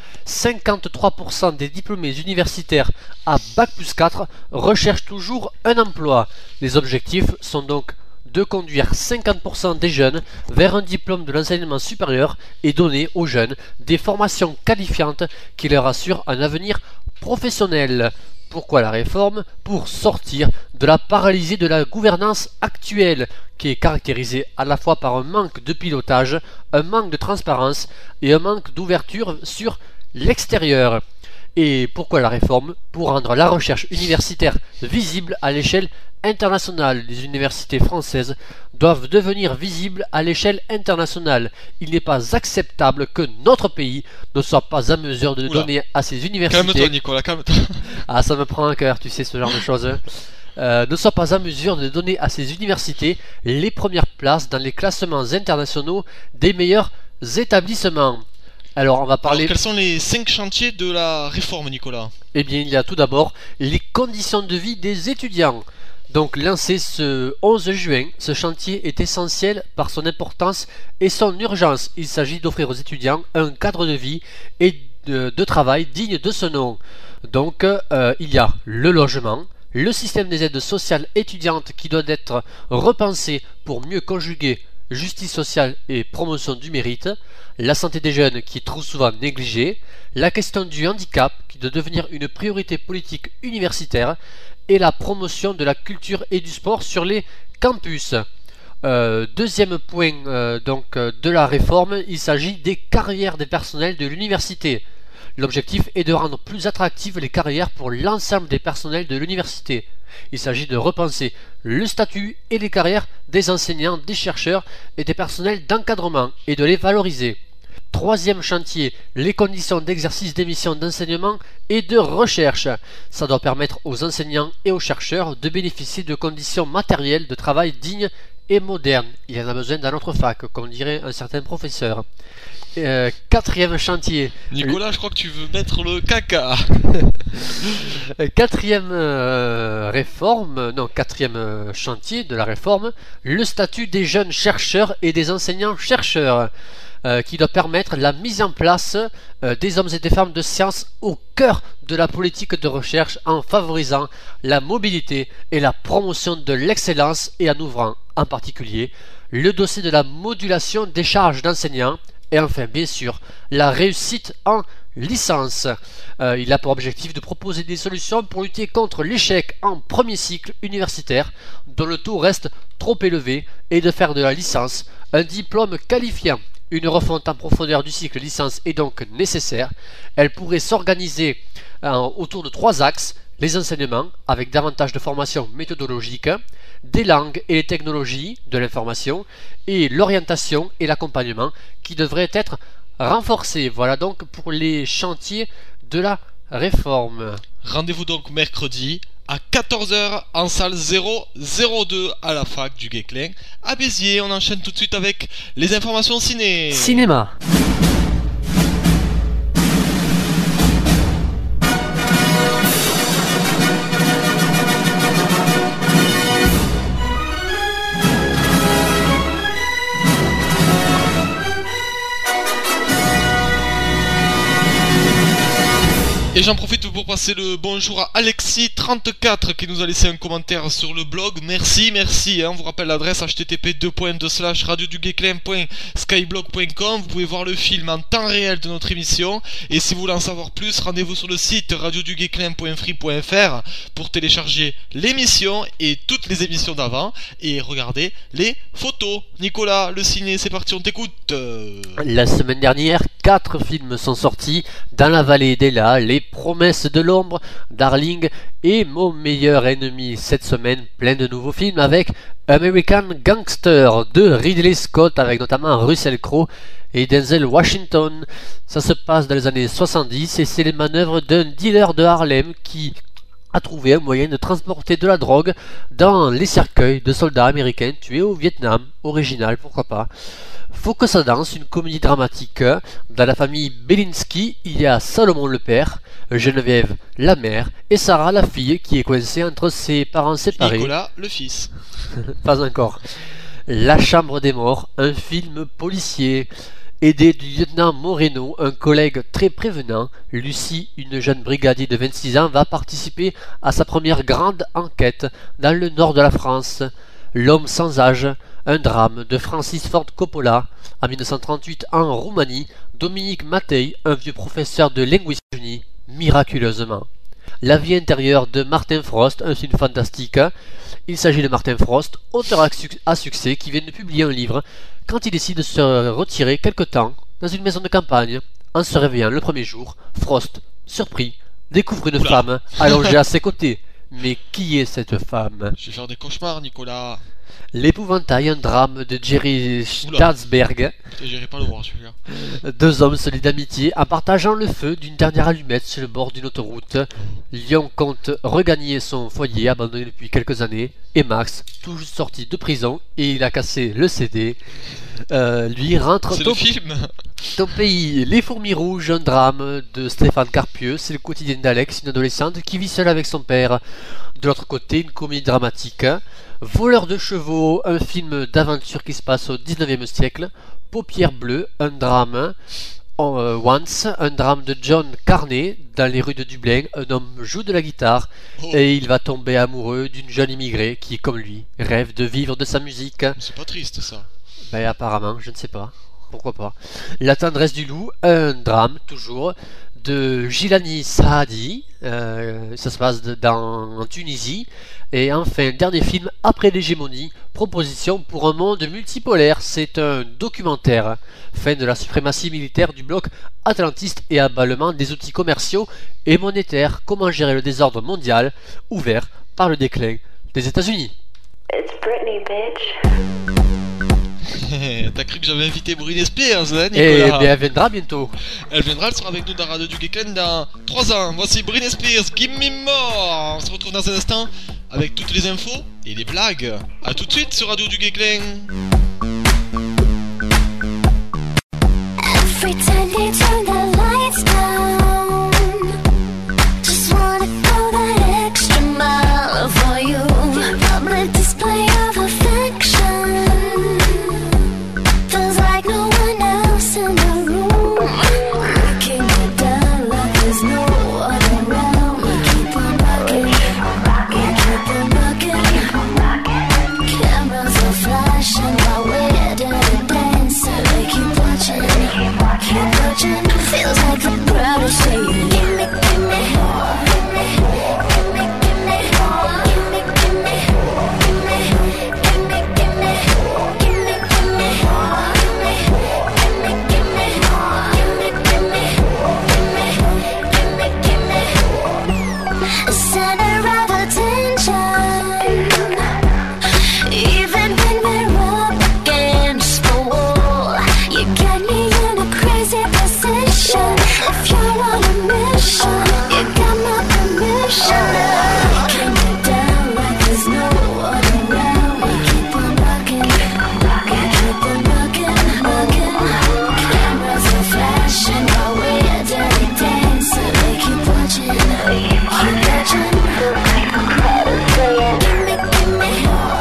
53% des diplômés universitaires à Bac+4 recherchent toujours un emploi. Les objectifs sont donc de conduire 50% des jeunes vers un diplôme de l'enseignement supérieur et donner aux jeunes des formations qualifiantes qui leur assurent un avenir professionnel. Pourquoi la réforme? Pour sortir de la paralysie de la gouvernance actuelle, qui est caractérisée à la fois par un manque de pilotage, un manque de transparence et un manque d'ouverture sur l'extérieur. Et pourquoi la réforme? Pour rendre la recherche universitaire visible à l'échelle internationale. Les universités françaises doivent devenir visibles à l'échelle internationale. Il n'est pas acceptable que notre pays ne soit pas à mesure de donner à ses universités... Calme-toi Nicolas, calme-toi. Ah, ça me prend un cœur, tu sais, ce genre de choses. Ne soit pas à mesure de donner à ces universités les premières places dans les classements internationaux des meilleurs établissements. Alors, on va parler... Alors, quels sont les 5 chantiers de la réforme, Nicolas? Eh bien, il y a tout d'abord les conditions de vie des étudiants. Donc, lancé ce 11 juin, ce chantier est essentiel par son importance et son urgence. Il s'agit d'offrir aux étudiants un cadre de vie et de travail digne de ce nom. Donc, il y a le logement, le système des aides sociales étudiantes qui doit être repensé pour mieux conjuguer justice sociale et promotion du mérite, la santé des jeunes qui est trop souvent négligée, la question du handicap qui doit devenir une priorité politique universitaire et la promotion de la culture et du sport sur les campus. Deuxième point de la réforme, il s'agit des carrières des personnels de l'université. L'objectif est de rendre plus attractives les carrières pour l'ensemble des personnels de l'université. Il s'agit de repenser le statut et les carrières des enseignants, des chercheurs et des personnels d'encadrement et de les valoriser. Troisième chantier, les conditions d'exercice des missions d'enseignement et de recherche. Ça doit permettre aux enseignants et aux chercheurs de bénéficier de conditions matérielles de travail dignes et modernes. Il y en a besoin dans notre fac, comme dirait un certain professeur. Quatrième chantier. Nicolas, je crois que tu veux mettre le caca. Quatrième chantier de la réforme, le statut des jeunes chercheurs et des enseignants-chercheurs. Qui doit permettre la mise en place des hommes et des femmes de science au cœur de la politique de recherche en favorisant la mobilité et la promotion de l'excellence et en ouvrant en particulier le dossier de la modulation des charges d'enseignants et enfin bien sûr la réussite en licence. Il a pour objectif de proposer des solutions pour lutter contre l'échec en premier cycle universitaire dont le taux reste trop élevé et de faire de la licence un diplôme qualifiant. Une refonte en profondeur du cycle licence est donc nécessaire. Elle pourrait s'organiser autour de 3 axes: les enseignements, avec davantage de formation méthodologique, des langues et les technologies de l'information, et l'orientation et l'accompagnement qui devraient être renforcés. Voilà donc pour les chantiers de la réforme. Rendez-vous donc mercredi à 14h en salle 002 à la fac du Guesclin à Béziers. On enchaîne tout de suite avec les informations ciné. Cinéma. Et j'en profite pour passer le bonjour à Alexis34 qui nous a laissé un commentaire sur le blog. Merci. On vous rappelle l'adresse http://radioduguesclin.skyblog.com. Vous pouvez voir le film en temps réel de notre émission. Et si vous voulez en savoir plus, rendez-vous sur le site radioduguesclin.free.fr pour télécharger l'émission et toutes les émissions d'avant et regarder les photos. Nicolas, le ciné, c'est parti, on t'écoute. La semaine dernière, 4 films sont sortis: Dans la vallée d'Ela, Les Promesses de l'ombre, Darling et Mon meilleur ennemi. Cette semaine, plein de nouveaux films avec American Gangster de Ridley Scott avec notamment Russell Crowe et Denzel Washington. Ça se passe dans les années 70 et c'est les manœuvres d'un dealer de Harlem qui a trouvé un moyen de transporter de la drogue dans les cercueils de soldats américains tués au Vietnam. Original, pourquoi pas. Faut que ça danse, une comédie dramatique. Dans la famille Belinsky, il y a Salomon le père, Geneviève la mère et Sarah la fille qui est coincée entre ses parents séparés. Nicolas le fils. Pas encore. La chambre des morts, un film policier. Aidé du lieutenant Moreno, un collègue très prévenant, Lucie, une jeune brigadier de 26 ans, va participer à sa première grande enquête dans le nord de la France. L'homme sans âge, un drame de Francis Ford Coppola. En 1938, en Roumanie, Dominique Mattei, un vieux professeur de linguistique, miraculeusement. La vie intérieure de Martin Frost, un film fantastique. Il s'agit de Martin Frost, auteur à succès qui vient de publier un livre quand il décide de se retirer quelque temps dans une maison de campagne. En se réveillant le premier jour, Frost, surpris, découvre une femme allongée à ses côtés. Mais qui est cette femme? Je vais faire des cauchemars, Nicolas. L'épouvantail, un drame de Jerry Starzberg. J'irai pas le voir celui-là. 2 hommes se lient d'amitié en partageant le feu d'une dernière allumette sur le bord d'une autoroute. Lyon compte regagner son foyer abandonné depuis quelques années. Et Max, tout juste sorti de prison et il a cassé le CD, lui rentre c'est le film. Ton pays. Les fourmis rouges, un drame de Stéphane Carpieux. C'est le quotidien d'Alex, une adolescente qui vit seule avec son père. De l'autre côté, une comédie dramatique. Voleur de chevaux, un film d'aventure qui se passe au 19e siècle. Paupières bleues, un drame. Once, un drame de John Carney dans les rues de Dublin. Un homme joue de la guitare et il va tomber amoureux d'une jeune immigrée qui, comme lui, rêve de vivre de sa musique. C'est pas triste ça. Ben apparemment, je ne sais pas. Pourquoi pas. La tendresse du loup, un drame toujours de Gilani Saadi. Ça se passe en Tunisie. Et enfin, dernier film après l'hégémonie, proposition pour un monde multipolaire. C'est un documentaire. Fin de la suprématie militaire du bloc atlantiste et aballement des outils commerciaux et monétaires. Comment gérer le désordre mondial, ouvert par le déclin des États-Unis. It's Britney, bitch. T'as cru que j'avais invité Britney Spears, hein, Et Nicolas? bien, elle viendra bientôt. Elle viendra, elle sera avec nous dans Radio du Geekend dans 3 ans. Voici Britney Spears, Give Me More. On se retrouve dans un instant avec toutes les infos et les blagues. A tout de suite sur Radio du Geekend. Every time they turn the lights down, just wanna go that extra mile for you. Public display of affection, feels like no one else in the room. Breaking it down like there's no one around. We keep on rocking, we keep on rocking. Cameras are flashing while we're dirty dancing. They keep watching. Keep watching, feels like the crowd is saying, give me, give me, give me, give me, give me, give me, give me, give me, give me, give me, give me, give me, center of attention. Even when we're up against the wall, you got me in a crazy position. If you're on a mission, you got my permission. Breaking it down like there's no one around. We keep on rocking, we keep on rocking, rocking. Cameras are flashing while we're dirty dancing. They keep watching, keep watching. Give me, give me,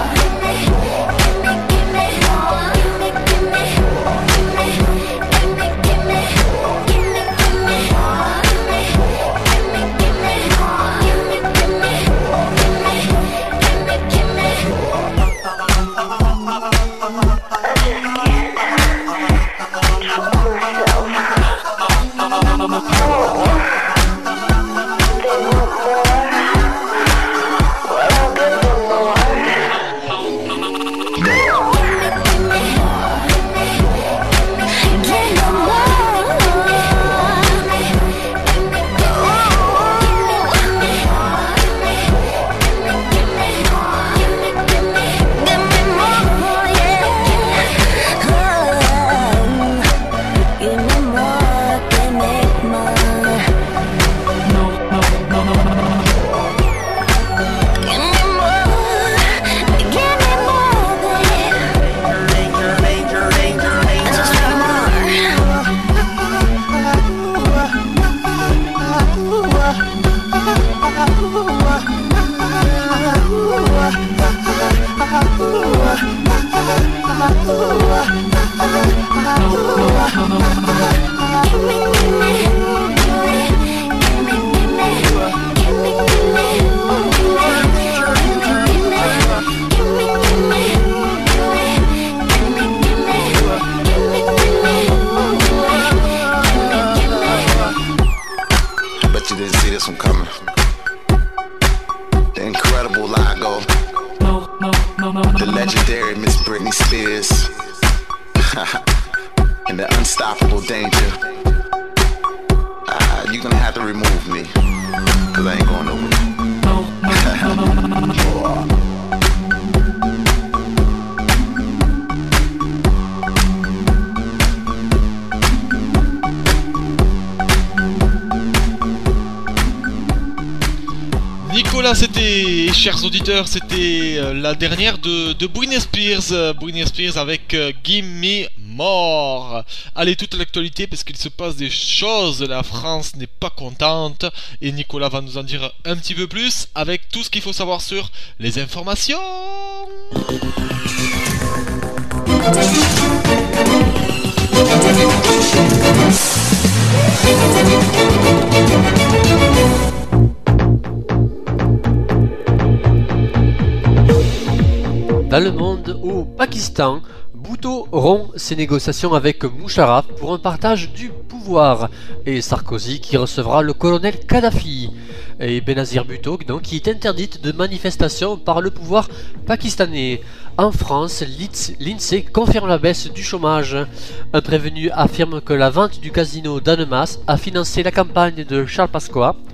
Bet you didn't see this one coming. The incredible Lago. The legendary Miss Britney Spears. And the unstoppable Danger. You're gonna have to remove me, cause I ain't going nowhere. Nicolas, c'était, chers auditeurs, c'était la dernière de Britney Spears. Britney Spears avec Give Me More. Allez, toute l'actualité, parce qu'il se passe des choses. La France n'est pas contente. Et Nicolas va nous en dire un petit peu plus avec tout ce qu'il faut savoir sur les informations. Dans le monde, au Pakistan, Bhutto rompt ses négociations avec Musharraf pour un partage du pouvoir, et Sarkozy qui recevra le colonel Kadhafi, et Benazir Bhutto donc, qui est interdite de manifestation par le pouvoir pakistanais. En France, l'INSEE confirme la baisse du chômage. Un prévenu affirme que la vente du casino d'Annemasse a financé la campagne de Charles Pasqua.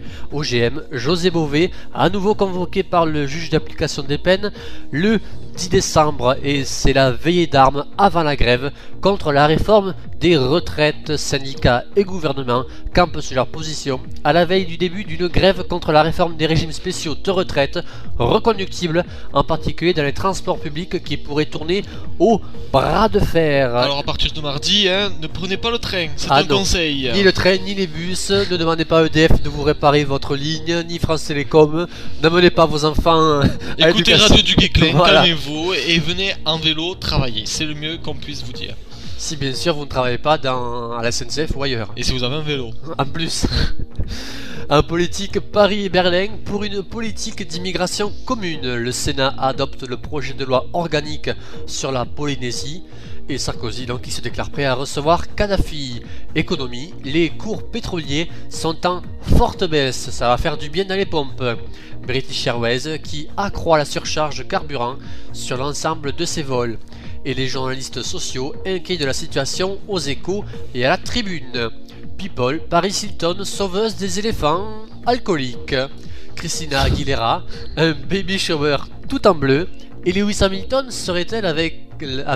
OGM, José Bové, à nouveau convoqué par le juge d'application des peines le 10 décembre et c'est la veillée d'armes avant la grève contre la réforme des retraites. Syndicats et gouvernement campent sur leur position à la veille du début d'une grève contre la réforme des régimes spéciaux de retraite reconductibles, en particulier dans les transports publics qui pourraient tourner au bras de fer. Alors à partir de mardi, ne prenez pas le train, c'est Ah un non. conseil. Ni le train, ni les bus, ne demandez pas à EDF de vous réparer votre ligne, ni France Télécom, n'amenez pas vos enfants à Écoutez l'éducation. Radio du Guéclin, Voilà. calmez-vous et venez en vélo travailler, c'est le mieux qu'on puisse vous dire. Si bien sûr vous ne travaillez pas à la SNCF ou ailleurs. Et si vous avez un vélo. En plus. En politique, Paris et Berlin pour une politique d'immigration commune. Le Sénat adopte le projet de loi organique sur la Polynésie. Et Sarkozy, donc, qui se déclare prêt à recevoir Kadhafi. Économie, les cours pétroliers sont en forte baisse. Ça va faire du bien dans les pompes. British Airways qui accroît la surcharge carburant sur l'ensemble de ses vols. Et les journalistes sociaux inquiets de la situation aux Échos et à la Tribune. People, Paris Hilton, sauveuse des éléphants alcooliques. Christina Aguilera, un baby shower tout en bleu. Et Lewis Hamilton serait-elle avec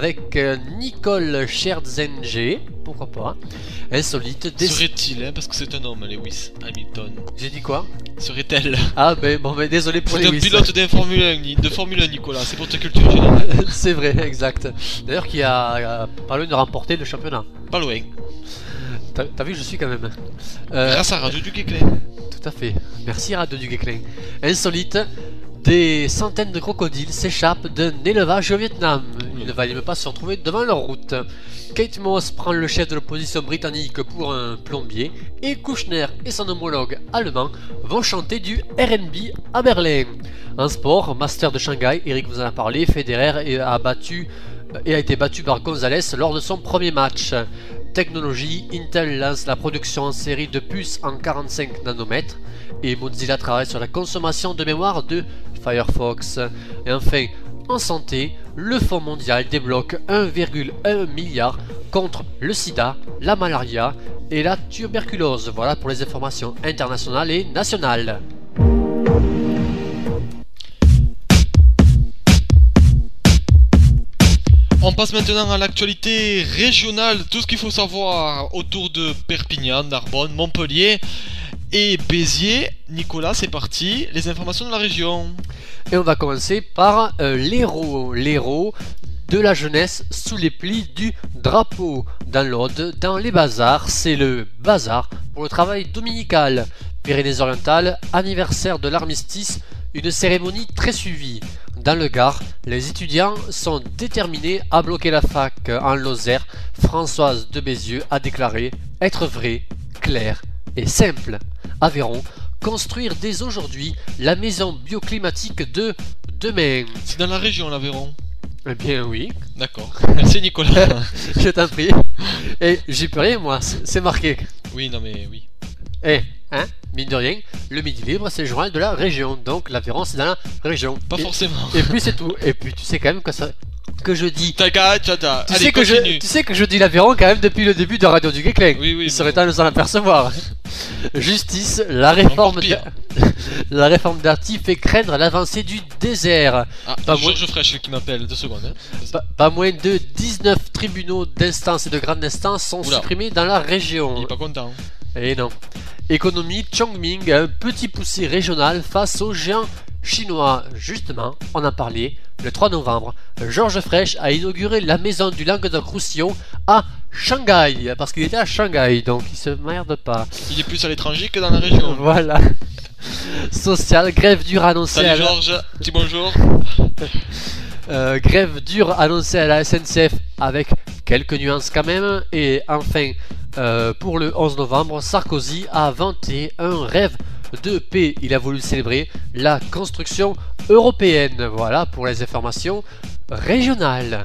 Nicole Scherzinger? Pourquoi pas? Insolite. Serait-il, parce que c'est un homme, Lewis Hamilton. J'ai dit quoi? Serait-elle? Ah ben désolé pour C'est un Lewis. pilote de Formule 1, Nicolas, c'est pour ta culture générale. C'est vrai, exact. D'ailleurs qui a pas loin de remporter le championnat. Pas loin. T'as vu, je suis quand même. Grâce à Radio du Guéclin. Tout à fait. Merci Radio du Guéclin. Insolite, des centaines de crocodiles s'échappent d'un élevage au Vietnam. Ils ne valaient même pas se retrouver devant leur route. Kate Moss prend le chef de l'opposition britannique pour un plombier et Kouchner et son homologue allemand vont chanter du R&B à Berlin. En sport, Master de Shanghai, Eric vous en a parlé, Federer a été battu par Gonzalez lors de son premier match. Technologie, Intel lance la production en série de puces en 45 nanomètres et Mozilla travaille sur la consommation de mémoire de Firefox. Et enfin, en santé, le Fonds mondial débloque 1,1 milliard contre le sida, la malaria et la tuberculose. Voilà pour les informations internationales et nationales. On passe maintenant à l'actualité régionale, tout ce qu'il faut savoir autour de Perpignan, Narbonne, Montpellier et Béziers. Nicolas, c'est parti, les informations de la région. Et on va commencer par l'héros de la jeunesse sous les plis du drapeau. Dans l'Aude, dans les bazars, c'est le bazar pour le travail dominical. Pyrénées-Orientales, anniversaire de l'armistice, une cérémonie très suivie. Dans le Gard, les étudiants sont déterminés à bloquer la fac. En Lozère, Françoise de Bézieux a déclaré être vrai, clair et simple. Aveyron, construire dès aujourd'hui la maison bioclimatique de demain. C'est dans la région, l'Aveyron. Eh bien oui, D'accord. Merci Nicolas. je t'en prie. Et j'y peux rien moi, c'est marqué. Oui, non mais oui. Eh, hein, mine de rien, le Midi Libre c'est le journal de la région, donc l'Aveyron c'est dans la région. Pas forcément. Et puis c'est tout. Et puis tu sais quand même que je dis. Tu Allez, sais que je dis l'Aveyron quand même depuis le début de Radio du Guéclin. Oui, oui, Il serait temps de s'en apercevoir. Justice, la réforme d'Arty fait craindre l'avancée du désert. Ah, Pas Georges Frêche qui m'appelle, 2 secondes. Hein. Pas moins de 19 tribunaux d'instance et de grande instance sont Oula. supprimés dans la Il région. est pas content. Et non. Économie, Chongming, un petit poussé régional face aux géants chinois. Justement, on en parlait, le 3 novembre, Georges Frêche a inauguré la maison du Languedoc-Roussillon à Shanghai, parce qu'il était à Shanghai, donc il se merde pas. Il est plus à l'étranger que dans la région. Voilà. Social, grève dure annoncée Salut Georges, petit bonjour. grève dure annoncée à la SNCF avec quelques nuances quand même. Et enfin, pour le 11 novembre, Sarkozy a vanté un rêve de paix. Il a voulu célébrer la construction européenne. Voilà pour les informations régionales.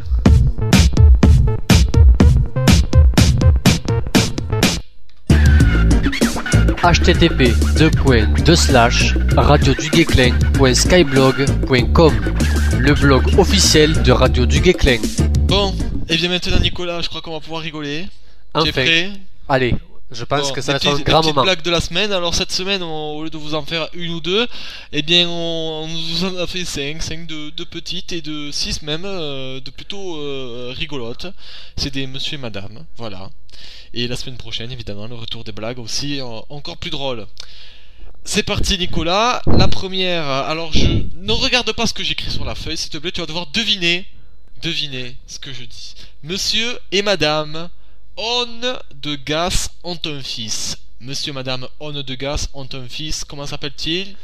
http://radioduguesclin.skyblog.com, le blog officiel de Radio du Guéclin. Bon, et bien maintenant Nicolas, je crois qu'on va pouvoir rigoler. Tu es Enfin, prêt? allez, Je pense que ça va être des un petites- grand des petites moment. blagues de la semaine. Alors cette semaine, au lieu de vous en faire une ou deux, eh bien on vous en a fait 5 de petites et de 6 même, de plutôt rigolotes. C'est des monsieur et madame, voilà. Et la semaine prochaine, évidemment, le retour des blagues aussi, encore plus drôle. C'est parti Nicolas, la première, alors ne regarde pas ce que j'écris sur la feuille, s'il te plaît, tu vas devoir deviner ce que je dis. Monsieur et madame On de Gas ont un fils. Monsieur et madame On de Gas ont un fils, comment s'appelle-t-il?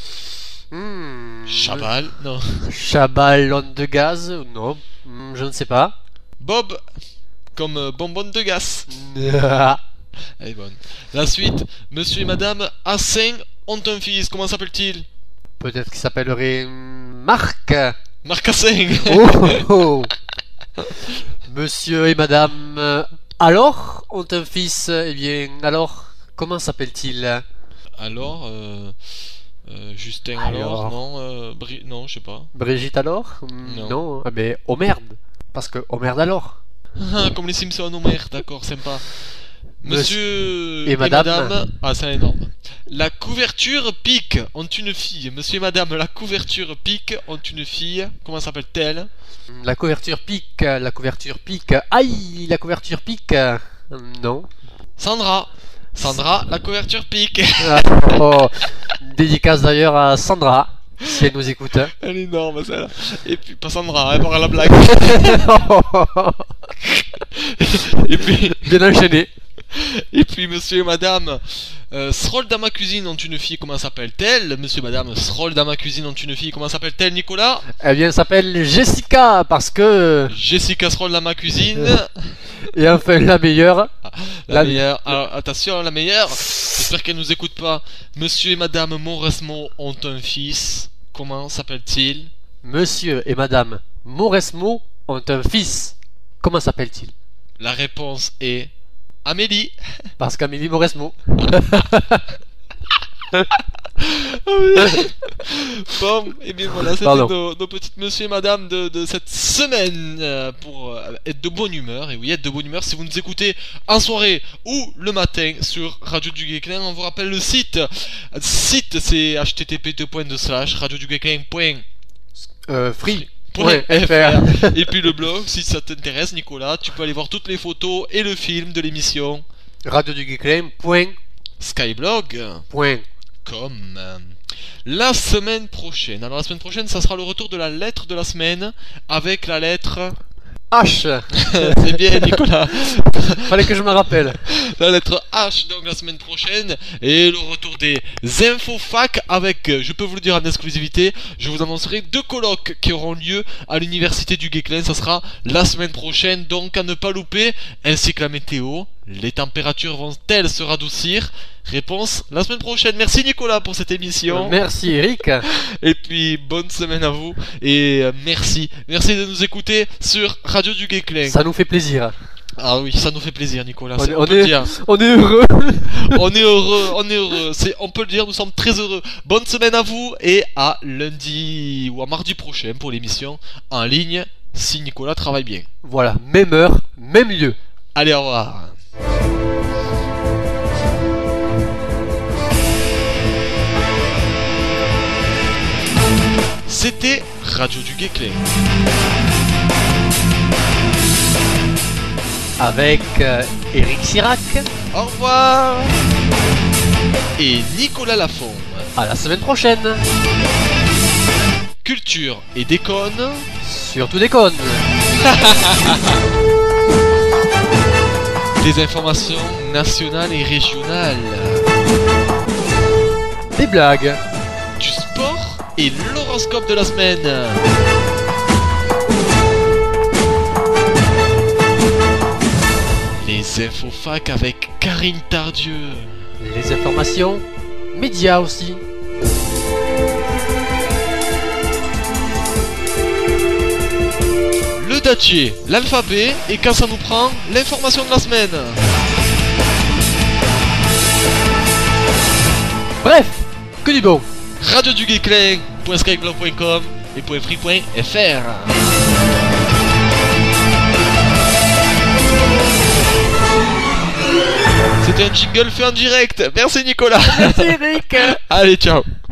Chabal, non. Chabalon de gaz? Non, je ne sais pas. Bob, comme bonbonne de gaz. Elle est bonne. La suite, monsieur et madame Hassin ont un fils, comment s'appelle-t-il? Peut-être qu'il s'appellerait Marc. Marc Hassin. Oh. Monsieur et madame alors ont un fils. Eh bien, alors, comment s'appelle-t-il? Alors, Justin Alors. alors, non, non, je sais pas. Brigitte alors? Non. Ah, mais oh merde. Parce que oh merde alors. Ah, comme les Simpsons, oh merde, d'accord, sympa. Monsieur et madame. Ah, c'est énorme. La couverture pique ont une fille. Monsieur et madame, la couverture pique ont une fille. Comment s'appelle-t-elle? La couverture pique, la couverture pique. Aïe, la couverture pique. Non. Sandra, la couverture pique. Ah, oh. Dédicace d'ailleurs à Sandra, si elle nous écoute. Elle est énorme celle-là. Et puis, pas Sandra, elle part à la blague. Et puis, Bien enchaîné. Et puis monsieur et madame Sroll dans ma cuisine ont une fille, comment s'appelle-t-elle? Monsieur et madame Sroll dans ma cuisine ont une fille, comment s'appelle-t-elle Nicolas? Eh bien, elle s'appelle Jessica parce que. Jessica Sroll dans ma cuisine. Et enfin, la meilleure. La meilleure. Alors attention, la meilleure. J'espère qu'elle nous écoute pas. Monsieur et madame Mauresmo ont un fils, comment s'appelle-t-il? Monsieur et madame Mauresmo ont un fils. Comment s'appelle-t-il? La réponse est Amélie. Parce qu'Amélie Mauresmo. Bon, et bien voilà, c'était Pardon. nos petites monsieur et madame de cette semaine pour être de bonne humeur. Et oui, être de bonne humeur si vous nous écoutez en soirée ou le matin sur Radio du Guesclin. On vous rappelle le site. Site, c'est http://radioduguesclin.free.fr. Et puis le blog, si ça t'intéresse Nicolas, tu peux aller voir toutes les photos et le film de l'émission Skyblog.com. La semaine prochaine, alors la semaine prochaine ça sera le retour de la lettre de la semaine avec la lettre H. C'est bien Nicolas. Fallait que je me rappelle. La lettre H donc la semaine prochaine. Et le retour des infofac avec, je peux vous le dire en exclusivité, je vous annoncerai 2 colloques qui auront lieu à l'université du Guesclin. Ça sera la semaine prochaine, donc à ne pas louper. Ainsi que la météo. Les températures vont-elles se radoucir? Réponse la semaine prochaine. Merci Nicolas pour cette émission. Merci Eric. Et puis bonne semaine à vous. Et merci de nous écouter sur Radio du Guesclin. Ça nous fait plaisir. Ah oui, ça nous fait plaisir Nicolas. On On peut le dire. est heureux. On est heureux. On peut le dire, nous sommes très heureux. Bonne semaine à vous et à lundi ou à mardi prochain pour l'émission en ligne si Nicolas travaille bien. Voilà, même heure, même lieu. Allez, au revoir. C'était Radio du Guesclin. Avec Eric Sirac. Au revoir. Et Nicolas Lafont. À la semaine prochaine. Culture et déconne. Surtout déconne. Des informations nationales et régionales. Des blagues. Du sport et l'horoscope de la semaine. Les infofac avec Karine Tardieu. Les informations. Médias aussi. Le dattier, l'alphabet et quand ça nous prend, l'information de la semaine. Bref, que du bon. Radio du Guesclin.skyblog.com et .free.fr. C'était un jingle fait en direct. Merci Nicolas. Merci Eric. Allez, ciao.